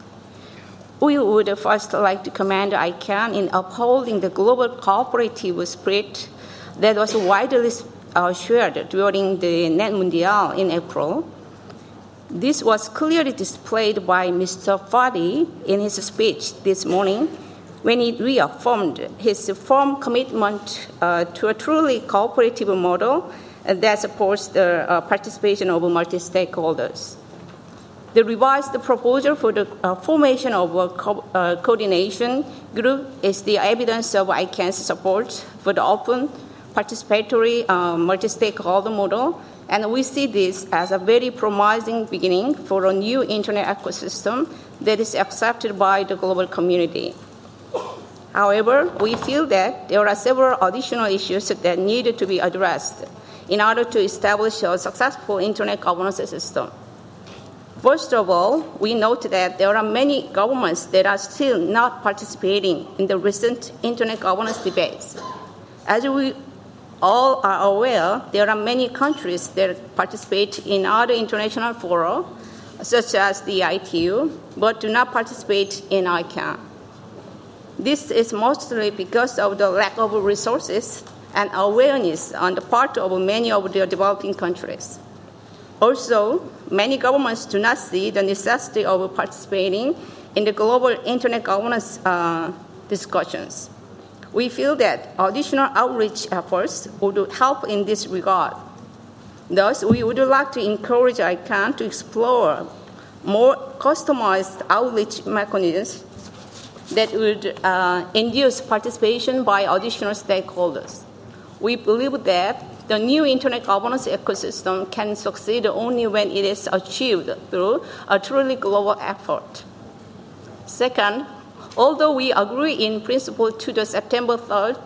We would first like to commend ICANN in upholding the global cooperative spirit that was widely shared during the Net Mundial in April. This was clearly displayed by Mr. Fadi in his speech this morning when he reaffirmed his firm commitment to a truly cooperative model that supports the participation of multi-stakeholders. The revised proposal for the formation of a coordination group is the evidence of ICANN's support for the open, participatory multi-stakeholder model, and we see this as a very promising beginning for a new internet ecosystem that is accepted by the global community. However, we feel that there are several additional issues that need to be addressed in order to establish a successful internet governance system. First of all, we note that there are many governments that are still not participating in the recent internet governance debates. As we all are aware, there are many countries that participate in other international fora, such as the ITU, but do not participate in ICANN. This is mostly because of the lack of resources and awareness on the part of many of the developing countries. Also, many governments do not see the necessity of participating in the global internet governance discussions. We feel that additional outreach efforts would help in this regard. Thus, we would like to encourage ICANN to explore more customized outreach mechanisms that would induce participation by additional stakeholders. We believe that the new internet governance ecosystem can succeed only when it is achieved through a truly global effort. Second, although we agree in principle to the September 3rd,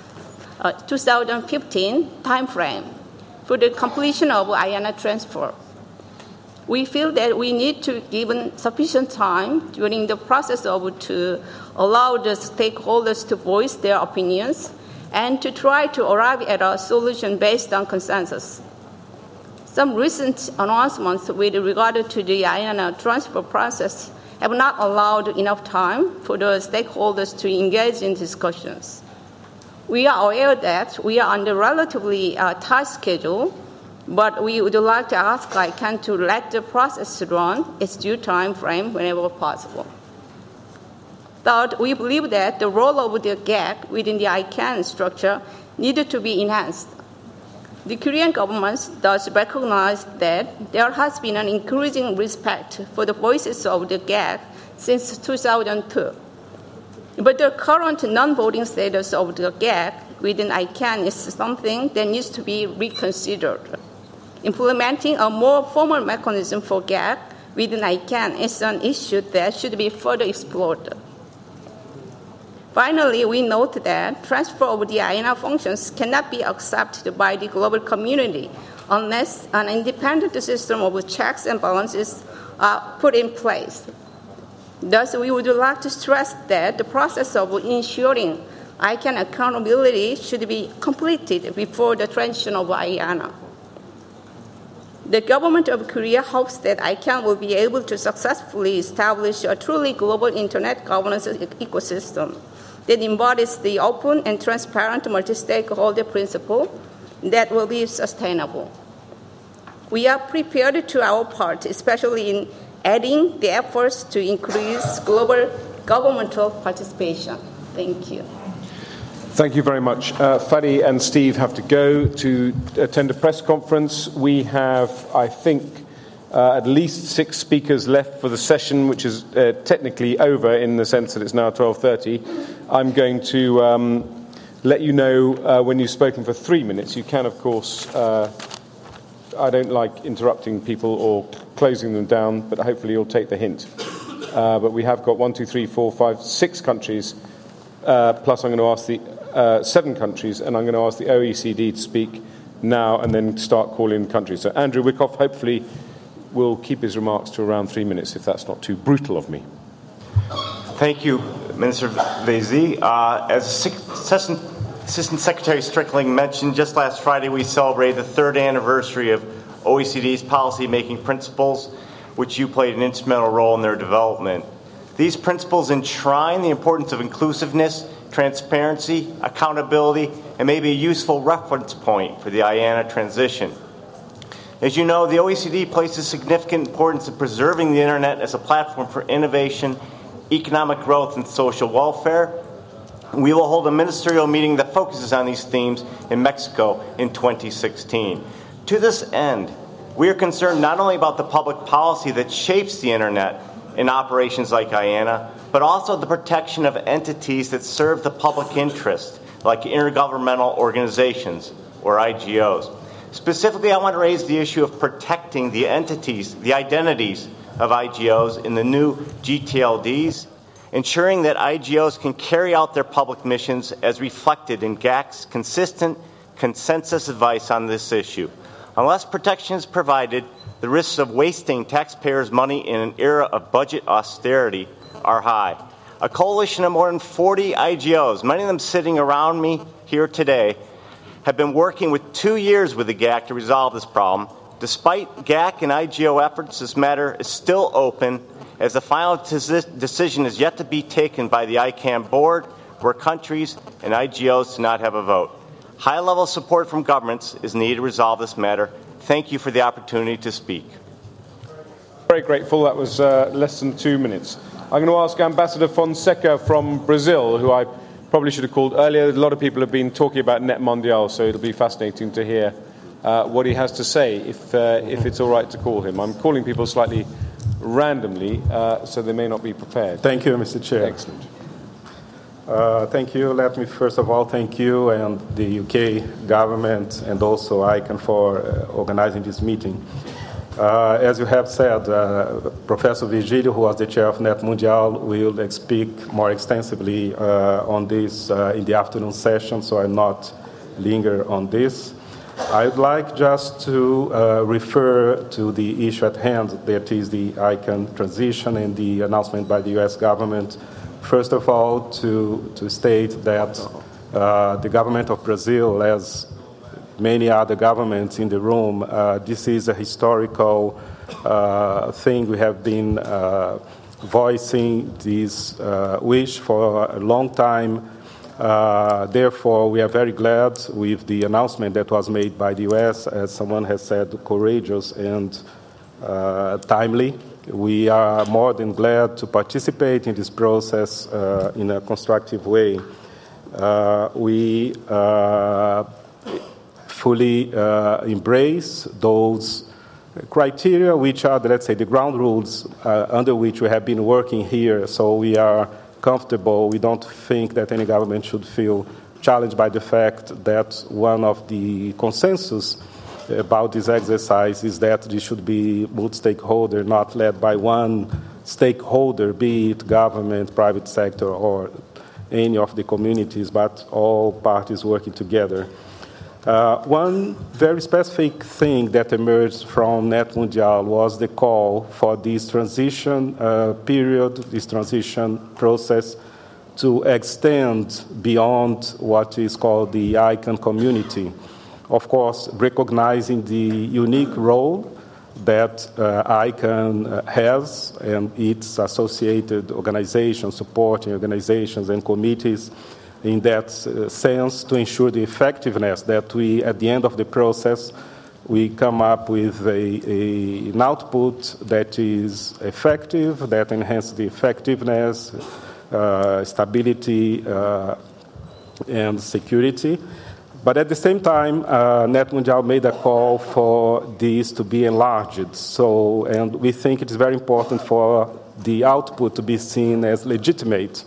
2015 timeframe for the completion of IANA transfer, we feel that we need to give sufficient time during the process to allow the stakeholders to voice their opinions and to try to arrive at a solution based on consensus. Some recent announcements with regard to the IANA transfer process have not allowed enough time for the stakeholders to engage in discussions. We are aware that we are on a relatively tight schedule, But we would like to ask ICANN to let the process run its due time frame whenever possible. Third, we believe that the role of the GAC within the ICANN structure needed to be enhanced. The Korean government does recognize that there has been an increasing respect for the voices of the GAC since 2002. But the current non-voting status of the GAC within ICANN is something that needs to be reconsidered. Implementing a more formal mechanism for GAC within ICANN is an issue that should be further explored. Finally, we note that transfer of the IANA functions cannot be accepted by the global community unless an independent system of checks and balances are put in place. Thus, we would like to stress that the process of ensuring ICANN accountability should be completed before the transition of IANA. The government of Korea hopes that ICANN will be able to successfully establish a truly global internet governance ecosystem that embodies the open and transparent multi-stakeholder principle that will be sustainable. We are prepared to our part, especially in adding the efforts to increase global governmental participation. Thank you. Thank you very much. Fadi and Steve have to go to attend a press conference. We have, I think, at least 6 speakers left for the session, which is technically over in the sense that it's now 12:30. I'm going to let you know when you've spoken for 3 minutes. You can, of course, I don't like interrupting people or closing them down, but hopefully you'll take the hint. But we have got 1, 2, 3, 4, 5, 6 countries, plus I'm going to ask the 7 countries, and I'm going to ask the OECD to speak now and then start calling countries. So Andrew Wyckoff hopefully will keep his remarks to around 3 minutes, if that's not too brutal of me. Thank you, Minister Vaizey. As Assistant Secretary Strickling mentioned, just last Friday we celebrated the 3rd anniversary of OECD's policy-making principles, which you played an instrumental role in their development. These principles enshrine the importance of inclusiveness, transparency, accountability, and maybe a useful reference point for the IANA transition. As you know, the OECD places significant importance in preserving the Internet as a platform for innovation, economic growth, and social welfare. We will hold a ministerial meeting that focuses on these themes in Mexico in 2016. To this end, we are concerned not only about the public policy that shapes the Internet in operations like IANA, but also the protection of entities that serve the public interest, like intergovernmental organizations, or IGOs. Specifically, I want to raise the issue of protecting the entities, the identities of IGOs in the new GTLDs, ensuring that IGOs can carry out their public missions as reflected in GAC's consistent consensus advice on this issue. Unless protection is provided, the risks of wasting taxpayers' money in an era of budget austerity are high. A coalition of more than 40 IGOs, many of them sitting around me here today, have been working with 2 years with the GAC to resolve this problem. Despite GAC and IGO efforts, this matter is still open, as the final decision is yet to be taken by the ICANN board, where countries and IGOs do not have a vote. High-level support from governments is needed to resolve this matter. Thank you for the opportunity to speak. Very grateful. That was less than 2 minutes. I'm going to ask Ambassador Fonseca from Brazil, who I probably should have called earlier. A lot of people have been talking about Net Mundial, so it'll be fascinating to hear what he has to say, if it's all right to call him. I'm calling people slightly randomly, so they may not be prepared. Thank you, Mr. Chair. Excellent. Thank you. Let me first of all thank you and the UK government and also ICANN for organizing this meeting. As you have said, Professor Virgilio, who was the chair of Net Mundial, will speak more extensively on this in the afternoon session, so I'll not linger on this. I'd like just to refer to the issue at hand, that is the ICANN transition and the announcement by the U.S. government. First of all, to state that the government of Brazil, as many other governments in the room, this is a historical thing. We have been voicing this wish for a long time. Therefore, we are very glad with the announcement that was made by the U.S., as someone has said, courageous and timely. We are more than glad to participate in this process in a constructive way. We fully embrace those criteria, which are, let's say, the ground rules under which we have been working here. So we are comfortable. We don't think that any government should feel challenged by the fact that one of the consensus about this exercise is that this should be multi-stakeholder, not led by one stakeholder, be it government, private sector, or any of the communities, but all parties working together. One very specific thing that emerged from Net Mundial was the call for this transition period, this transition process, to extend beyond what is called the ICANN community. Of course, recognizing the unique role that ICANN has and its associated organizations, supporting organizations and committees in that sense, to ensure the effectiveness that we, at the end of the process, we come up with an output that is effective, that enhances the effectiveness, stability, and security. But at the same time, Net Mundial made a call for this to be enlarged. And we think it is very important for the output to be seen as legitimate,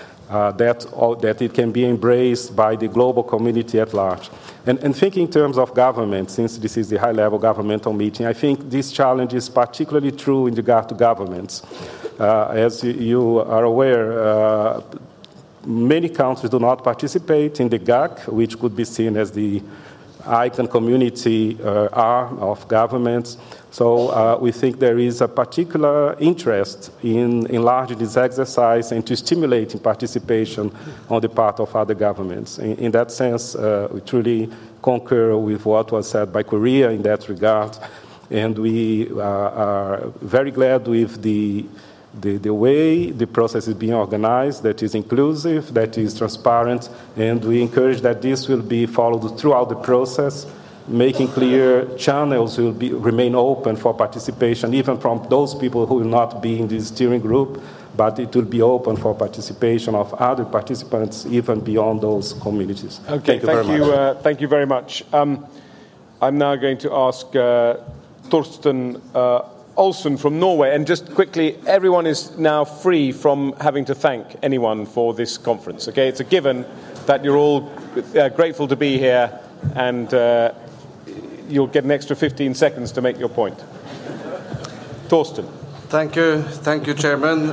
that it can be embraced by the global community at large. And thinking in terms of government, since this is the high-level governmental meeting, I think this challenge is particularly true in regard to governments. As you are aware, many countries do not participate in the GAC, which could be seen as the ICANN community arm of governments. So we think there is a particular interest in enlarging this exercise and to stimulating participation on the part of other governments. In that sense, we truly concur with what was said by Korea in that regard. And we are very glad with the way the process is being organized, that is inclusive, that is transparent, and we encourage that this will be followed throughout the process, making clear channels will remain open for participation, even from those people who will not be in the steering group, but it will be open for participation of other participants, even beyond those communities. Okay, thank you very much. I'm now going to ask Torsten Olsen from Norway. And just quickly, everyone is now free from having to thank anyone for this conference. Okay, it's a given that you're all grateful to be here, and you'll get an extra 15 seconds to make your point. Torsten. Thank you, Chairman.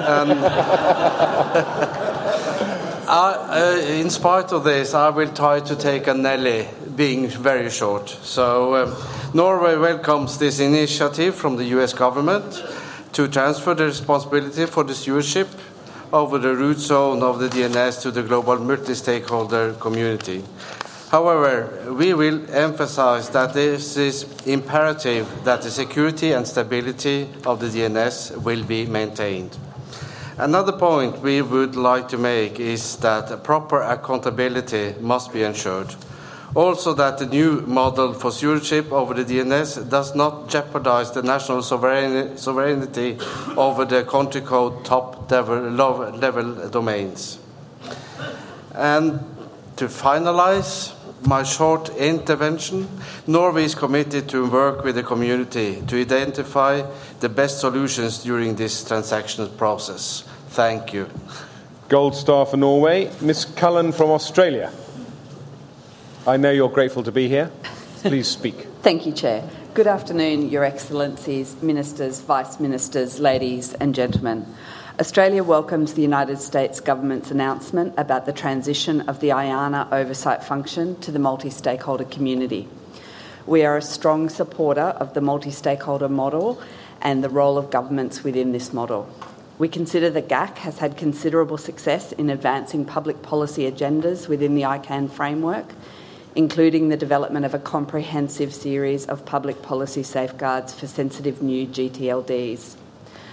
In spite of this, I will try to take a Nelly, being very short. So, Norway welcomes this initiative from the U.S. government to transfer the responsibility for the stewardship over the root zone of the DNS to the global multi-stakeholder community. However, we will emphasize that this is imperative that the security and stability of the DNS will be maintained. Another point we would like to make is that proper accountability must be ensured. Also, that the new model for stewardship over the DNS does not jeopardize the national sovereignty over the country code top-level domains. And to finalize my short intervention, Norway is committed to work with the community to identify the best solutions during this transactional process. Thank you. Gold star for Norway. Ms. Cullen from Australia. I know you're grateful to be here. Please speak. Thank you, Chair. Good afternoon, Your Excellencies, Ministers, Vice Ministers, ladies and gentlemen. Australia welcomes the United States government's announcement about the transition of the IANA oversight function to the multi-stakeholder community. We are a strong supporter of the multi-stakeholder model and the role of governments within this model. We consider the GAC has had considerable success in advancing public policy agendas within the ICANN framework, including the development of a comprehensive series of public policy safeguards for sensitive new GTLDs.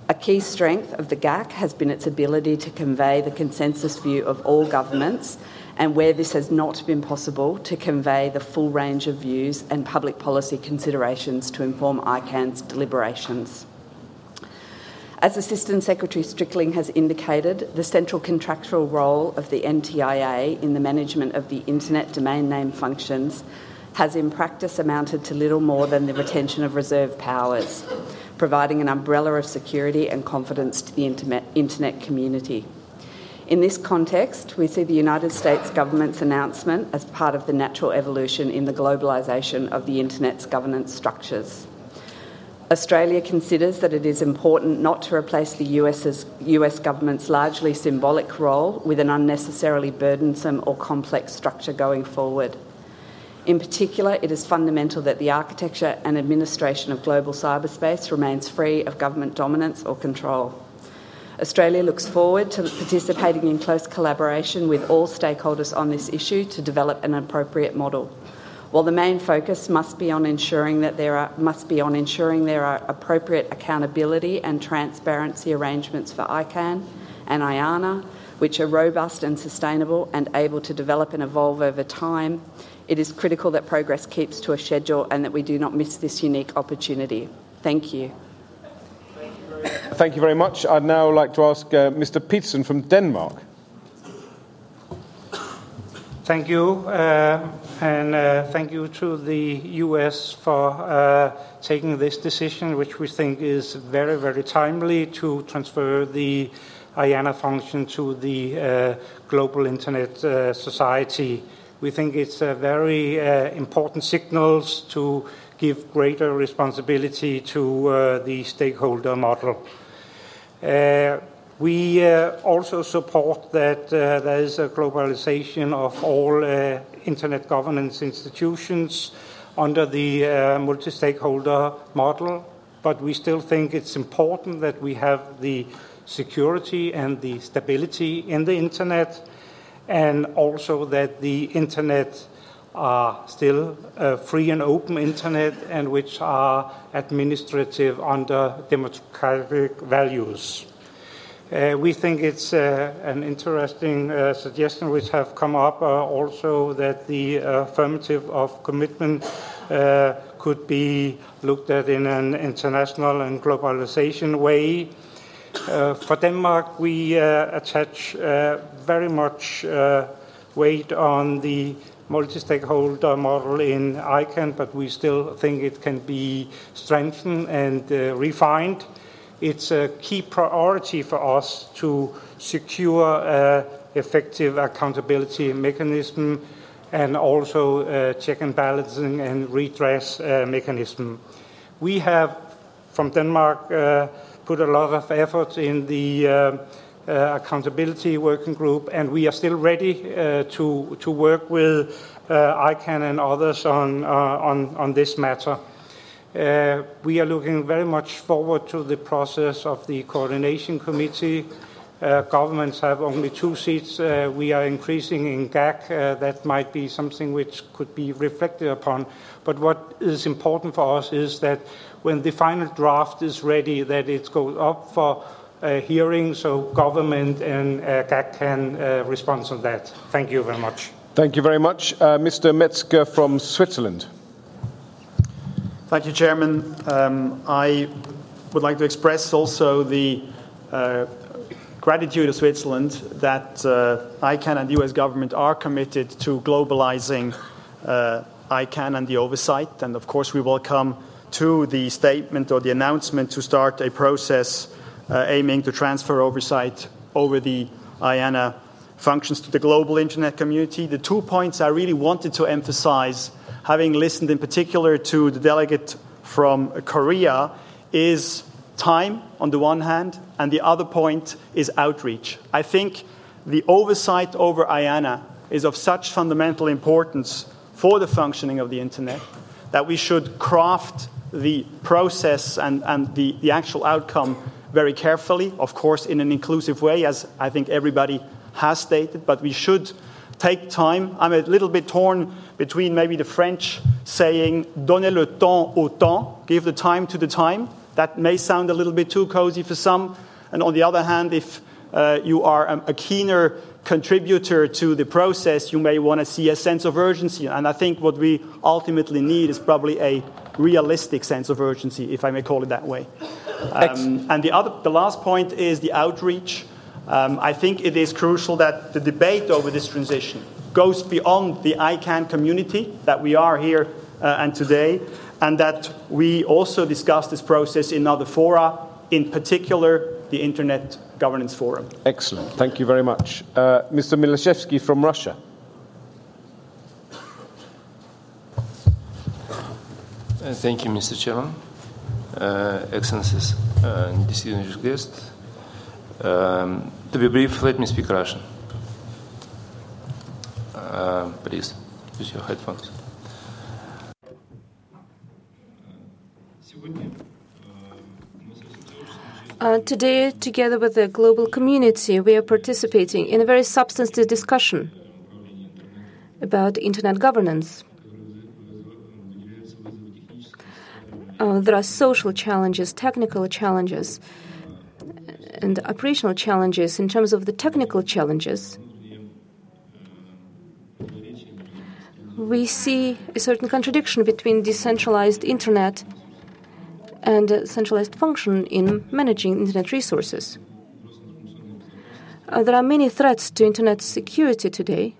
A key strength of the GAC has been its ability to convey the consensus view of all governments, and where this has not been possible, to convey the full range of views and public policy considerations to inform ICANN's deliberations. As Assistant Secretary Strickling has indicated, the central contractual role of the NTIA in the management of the Internet domain name functions has in practice amounted to little more than the retention of reserve powers, providing an umbrella of security and confidence to the Internet community. In this context, we see the United States government's announcement as part of the natural evolution in the globalisation of the Internet's governance structures. Australia considers that it is important not to replace the US government's largely symbolic role with an unnecessarily burdensome or complex structure going forward. In particular, it is fundamental that the architecture and administration of global cyberspace remains free of government dominance or control. Australia looks forward to participating in close collaboration with all stakeholders on this issue to develop an appropriate model. While the main focus must be on ensuring there are appropriate accountability and transparency arrangements for ICANN and IANA, which are robust and sustainable and able to develop and evolve over time, it is critical that progress keeps to a schedule and that we do not miss this unique opportunity. Thank you. Thank you very much. I'd now like to ask Mr. Peterson from Denmark. Thank you, and thank you to the US for taking this decision, which we think is very, very timely to transfer the IANA function to the global Internet society. We think it's a very important signals to give greater responsibility to the stakeholder model. We also support that there is a globalization of all Internet governance institutions under the multi-stakeholder model, but we still think it's important that we have the security and the stability in the Internet, and also that the Internet are still free and open Internet, and which are administrative under democratic values. We think it's an interesting suggestion which have come up also, that the affirmative of commitment could be looked at in an international and globalization way. For Denmark, we attach very much weight on the multi-stakeholder model in ICANN, but we still think it can be strengthened and refined. It's a key priority for us to secure an effective accountability mechanism and also check and balancing and redress mechanism. We have, from Denmark, put a lot of effort in the accountability working group, and we are still ready to work with ICANN and others on this matter. We are looking very much forward to the process of the coordination committee. Governments have only 2 seats. We are increasing in GAC. That might be something which could be reflected upon. But what is important for us is that when the final draft is ready, that it goes up for hearing, so government and GAC can respond to that. Thank you very much. Thank you very much. Mr. Metzger from Switzerland. Thank you, Chairman. I would like to express also the gratitude of Switzerland that ICANN and the US government are committed to globalizing ICANN and the oversight. And of course, we welcome to the statement or the announcement to start a process aiming to transfer oversight over the IANA functions to the global Internet community. The 2 points I really wanted to emphasize, having listened in particular to the delegate from Korea, is time on the one hand, and the other point is outreach. I think the oversight over IANA is of such fundamental importance for the functioning of the Internet that we should craft the process and the actual outcome very carefully, of course in an inclusive way, as I think everybody has stated, but we should take time. I'm a little bit torn between maybe the French saying, donnez le temps au temps, give the time to the time, That may sound a little bit too cozy for some. And on the other hand, if you are a keener contributor to the process, you may want to see a sense of urgency. And I think what we ultimately need is probably a realistic sense of urgency, if I may call it that way. And the last point is the outreach. I think it is crucial that the debate over this transition goes beyond the ICANN community that we are here and today, and that we also discuss this process in other fora, in particular the Internet Governance Forum. Excellent. Thank you very much. Mr. Milashevsky from Russia. Thank you, Mr. Chairman. Excellencies, distinguished guests. To be brief, let me speak Russian. Please, use your headphones. Today, together with the global community, we are participating in a very substantive discussion about Internet governance. There are social challenges, technical challenges, and operational challenges. In terms of the technical challenges, we see a certain contradiction between decentralized Internet and a centralized function in managing Internet resources. There are many threats to Internet security today.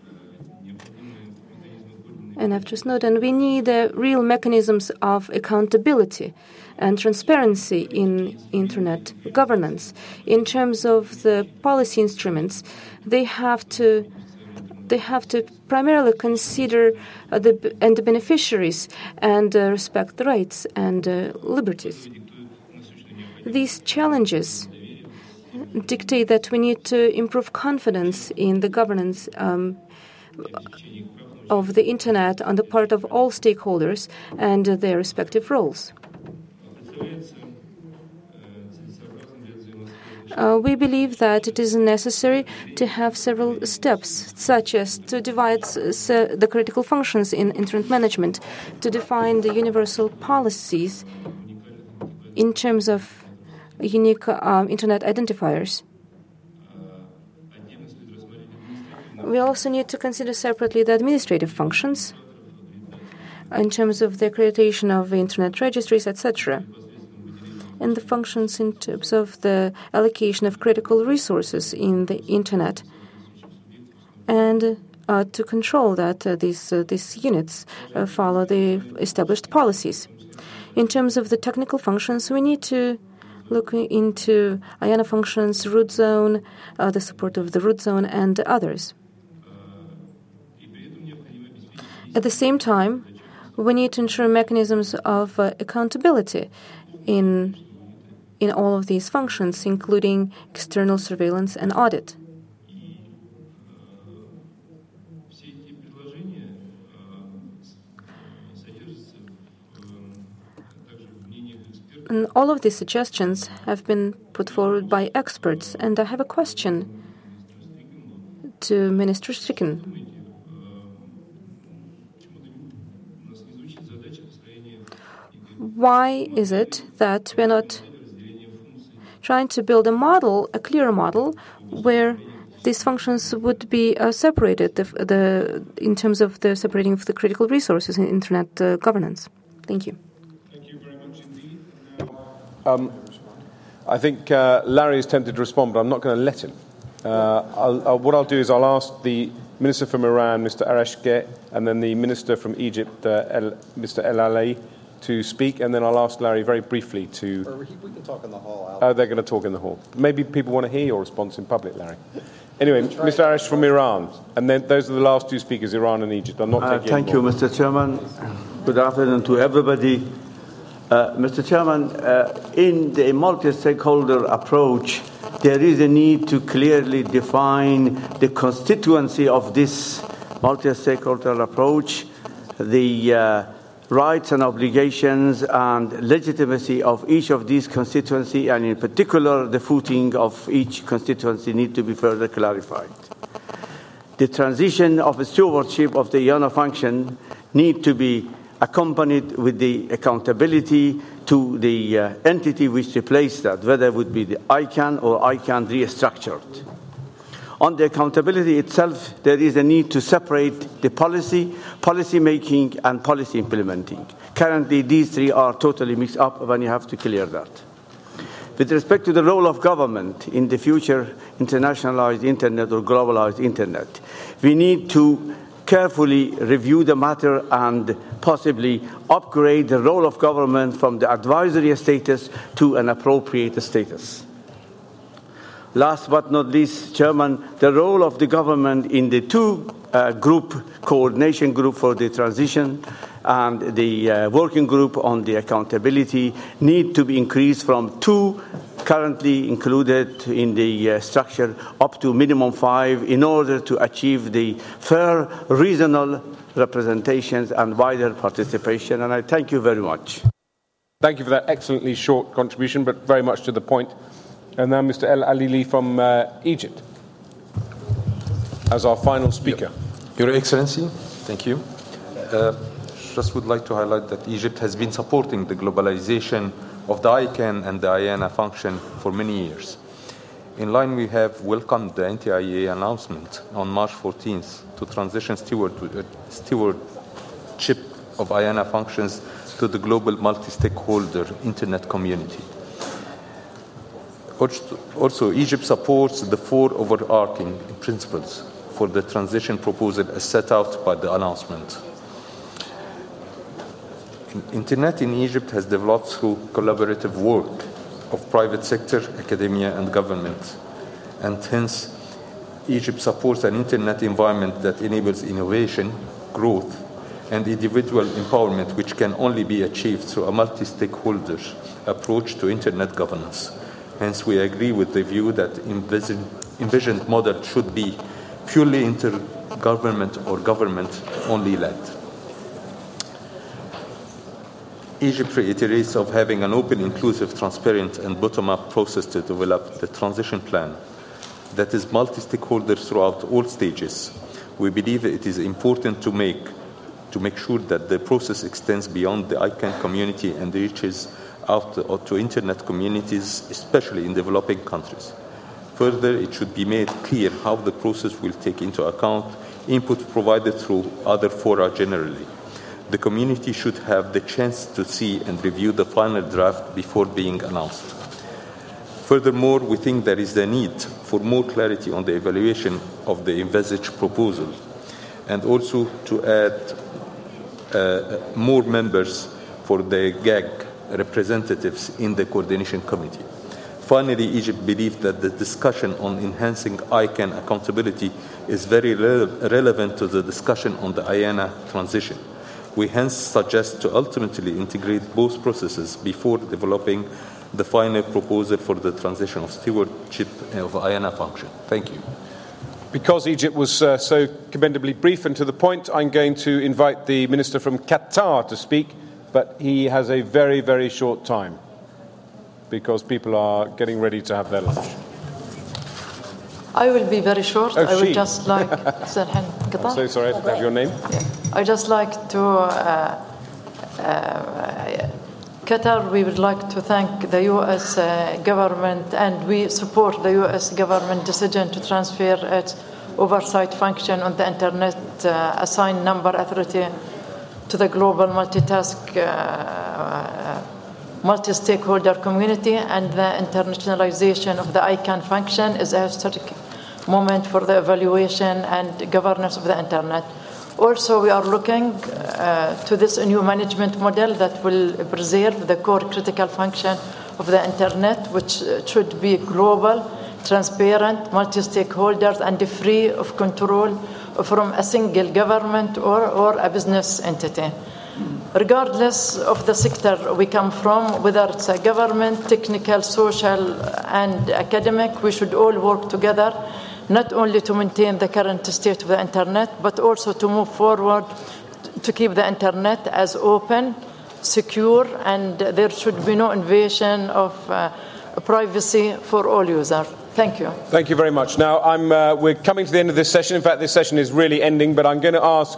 And after Snowden, we need real mechanisms of accountability and transparency in Internet governance. In terms of the policy instruments, they have to primarily consider the beneficiaries and respect the rights and liberties. These challenges dictate that we need to improve confidence in the governance of the Internet on the part of all stakeholders and their respective roles. We believe that it is necessary to have several steps, such as to divide the critical functions in Internet management, to define the universal policies in terms of unique Internet identifiers. We also need to consider separately the administrative functions in terms of the accreditation of Internet registries, etc., and the functions in terms of the allocation of critical resources in the Internet, and to control that these units follow the established policies. In terms of the technical functions, we need to look into IANA functions, root zone, the support of the root zone, and others. At the same time, we need to ensure mechanisms of accountability in all of these functions, including external surveillance and audit. And all of these suggestions have been put forward by experts, and I have a question to Minister Strickland. Why is it that we're not trying to build a model, a clear model, where these functions would be separated in terms of the separating of the critical resources in Internet governance? Thank you. Thank you very much indeed. I think Larry is tempted to respond, but I'm not going to let him. What I'll do is I'll ask the Minister from Iran, Mr. Arashke, and then the Minister from Egypt, Mr. El Alai, to speak, and then I'll ask Larry very briefly to... Or we can talk in the hall. Oh, they're going to talk in the hall. Maybe people want to hear your response in public, Larry. Anyway, Mr. Arash from Iran, and then those are the last two speakers, Iran and Egypt. I'm not taking Thank you, Mr. Chairman. Good afternoon to everybody. Mr. Chairman, in the multi-stakeholder approach, there is a need to clearly define the constituency of this multi-stakeholder approach, the rights and obligations and legitimacy of each of these constituencies, and in particular the footing of each constituency need to be further clarified. The transition of stewardship of the IANA function need to be accompanied with the accountability to the entity which replaced that, whether it would be the ICANN or ICANN restructured. On the accountability itself, there is a need to separate the policy making, and policy implementing. Currently, these three are totally mixed up, and you have to clear that. With respect to the role of government in the future internationalized internet or globalized internet, we need to carefully review the matter and possibly upgrade the role of government from the advisory status to an appropriate status. Last but not least, Chairman, the role of the government in the coordination group for the transition and the working group on the accountability need to be increased from 2 currently included in the structure up to minimum 5 in order to achieve the fair, reasonable representations and wider participation. And I thank you very much. Thank you for that excellently short contribution, but very much to the point. And now Mr. El Alili from Egypt as our final speaker. Your Excellency, thank you. Just would like to highlight that Egypt has been supporting the globalization of the ICANN and the IANA function for many years. In line, we have welcomed the NTIA announcement on March 14th to transition stewardship of IANA functions to the global multi-stakeholder internet community. Also, Egypt supports the 4 overarching principles for the transition proposal as set out by the announcement. Internet in Egypt has developed through collaborative work of private sector, academia, and government, and hence Egypt supports an internet environment that enables innovation, growth, and individual empowerment, which can only be achieved through a multi-stakeholder approach to internet governance. Hence, we agree with the view that envisioned model should be purely intergovernment or government-only led. Egypt reiterates of having an open, inclusive, transparent, and bottom-up process to develop the transition plan that is multi-stakeholder throughout all stages. We believe it is important to make sure that the process extends beyond the ICANN community and reaches out to internet communities, especially in developing countries. Further, it should be made clear how the process will take into account input provided through other fora generally. The community should have the chance to see and review the final draft before being announced. Furthermore, we think there is a need for more clarity on the evaluation of the envisaged proposal, and also to add more members for the GAG representatives in the coordination committee. Finally, Egypt believes that the discussion on enhancing ICANN accountability is very relevant to the discussion on the IANA transition. We hence suggest to ultimately integrate both processes before developing the final proposal for the transition of stewardship of IANA function. Thank you. Because Egypt was so commendably brief and to the point, I'm going to invite the Minister from Qatar to speak, but he has a very, very short time because people are getting ready to have their lunch. I will be very short. I would just like... I'm so sorry, I don't have your name. Yeah. I just like to... Qatar, we would like to thank the U.S. government, and we support the U.S. government decision to transfer its oversight function on the Internet Assigned Number Authority to the global multi-stakeholder community, and the internationalization of the ICANN function is a historic moment for the evaluation and governance of the Internet. Also, we are looking to this new management model that will preserve the core critical function of the Internet, which should be global, transparent, multi-stakeholders, and free of control from a single government or a business entity. Regardless of the sector we come from, whether it's a government, technical, social, and academic, we should all work together, not only to maintain the current state of the Internet, but also to move forward to keep the Internet as open, secure, and there should be no invasion of privacy for all users. Thank you. Thank you very much. Now, we're coming to the end of this session. In fact, this session is really ending, but I'm going to ask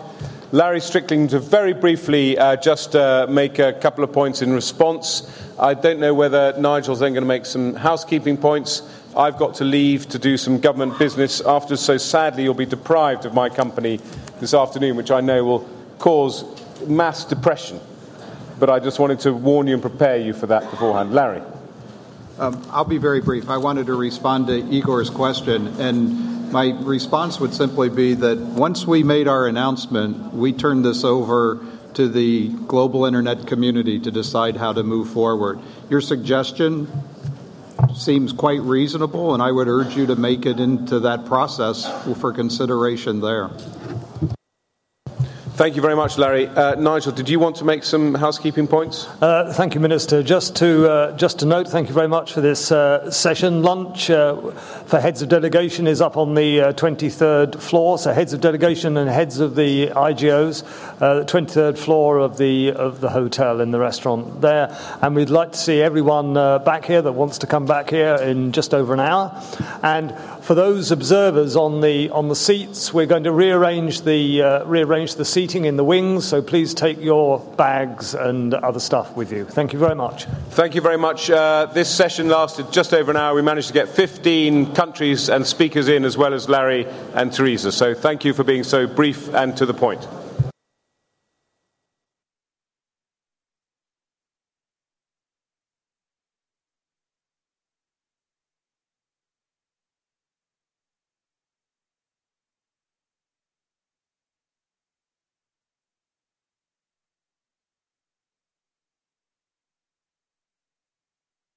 Larry Strickland to very briefly just make a couple of points in response. I don't know whether Nigel's then going to make some housekeeping points. I've got to leave to do some government business after, so sadly you'll be deprived of my company this afternoon, which I know will cause mass depression. But I just wanted to warn you and prepare you for that beforehand. Larry. I'll be very brief. I wanted to respond to Igor's question, and my response would simply be that once we made our announcement, we turned this over to the global internet community to decide how to move forward. Your suggestion seems quite reasonable, and I would urge you to make it into that process for consideration there. Thank you very much, Larry. Nigel, did you want to make some housekeeping points? Thank you, Minister. Just to note, thank you very much for this session. Lunch for heads of delegation is up on the 23rd floor. So heads of delegation and heads of the IGOs, the 23rd floor of the hotel in the restaurant there. And we'd like to see everyone back here that wants to come back here in just over an hour. And for those observers on the seats, we're going to rearrange the seating in the wings, so please take your bags and other stuff with you. Thank you very much. Thank you very much. This session lasted just over an hour. We managed to get 15 countries and speakers in, as well as Larry and Teresa. So thank you for being so brief and to the point.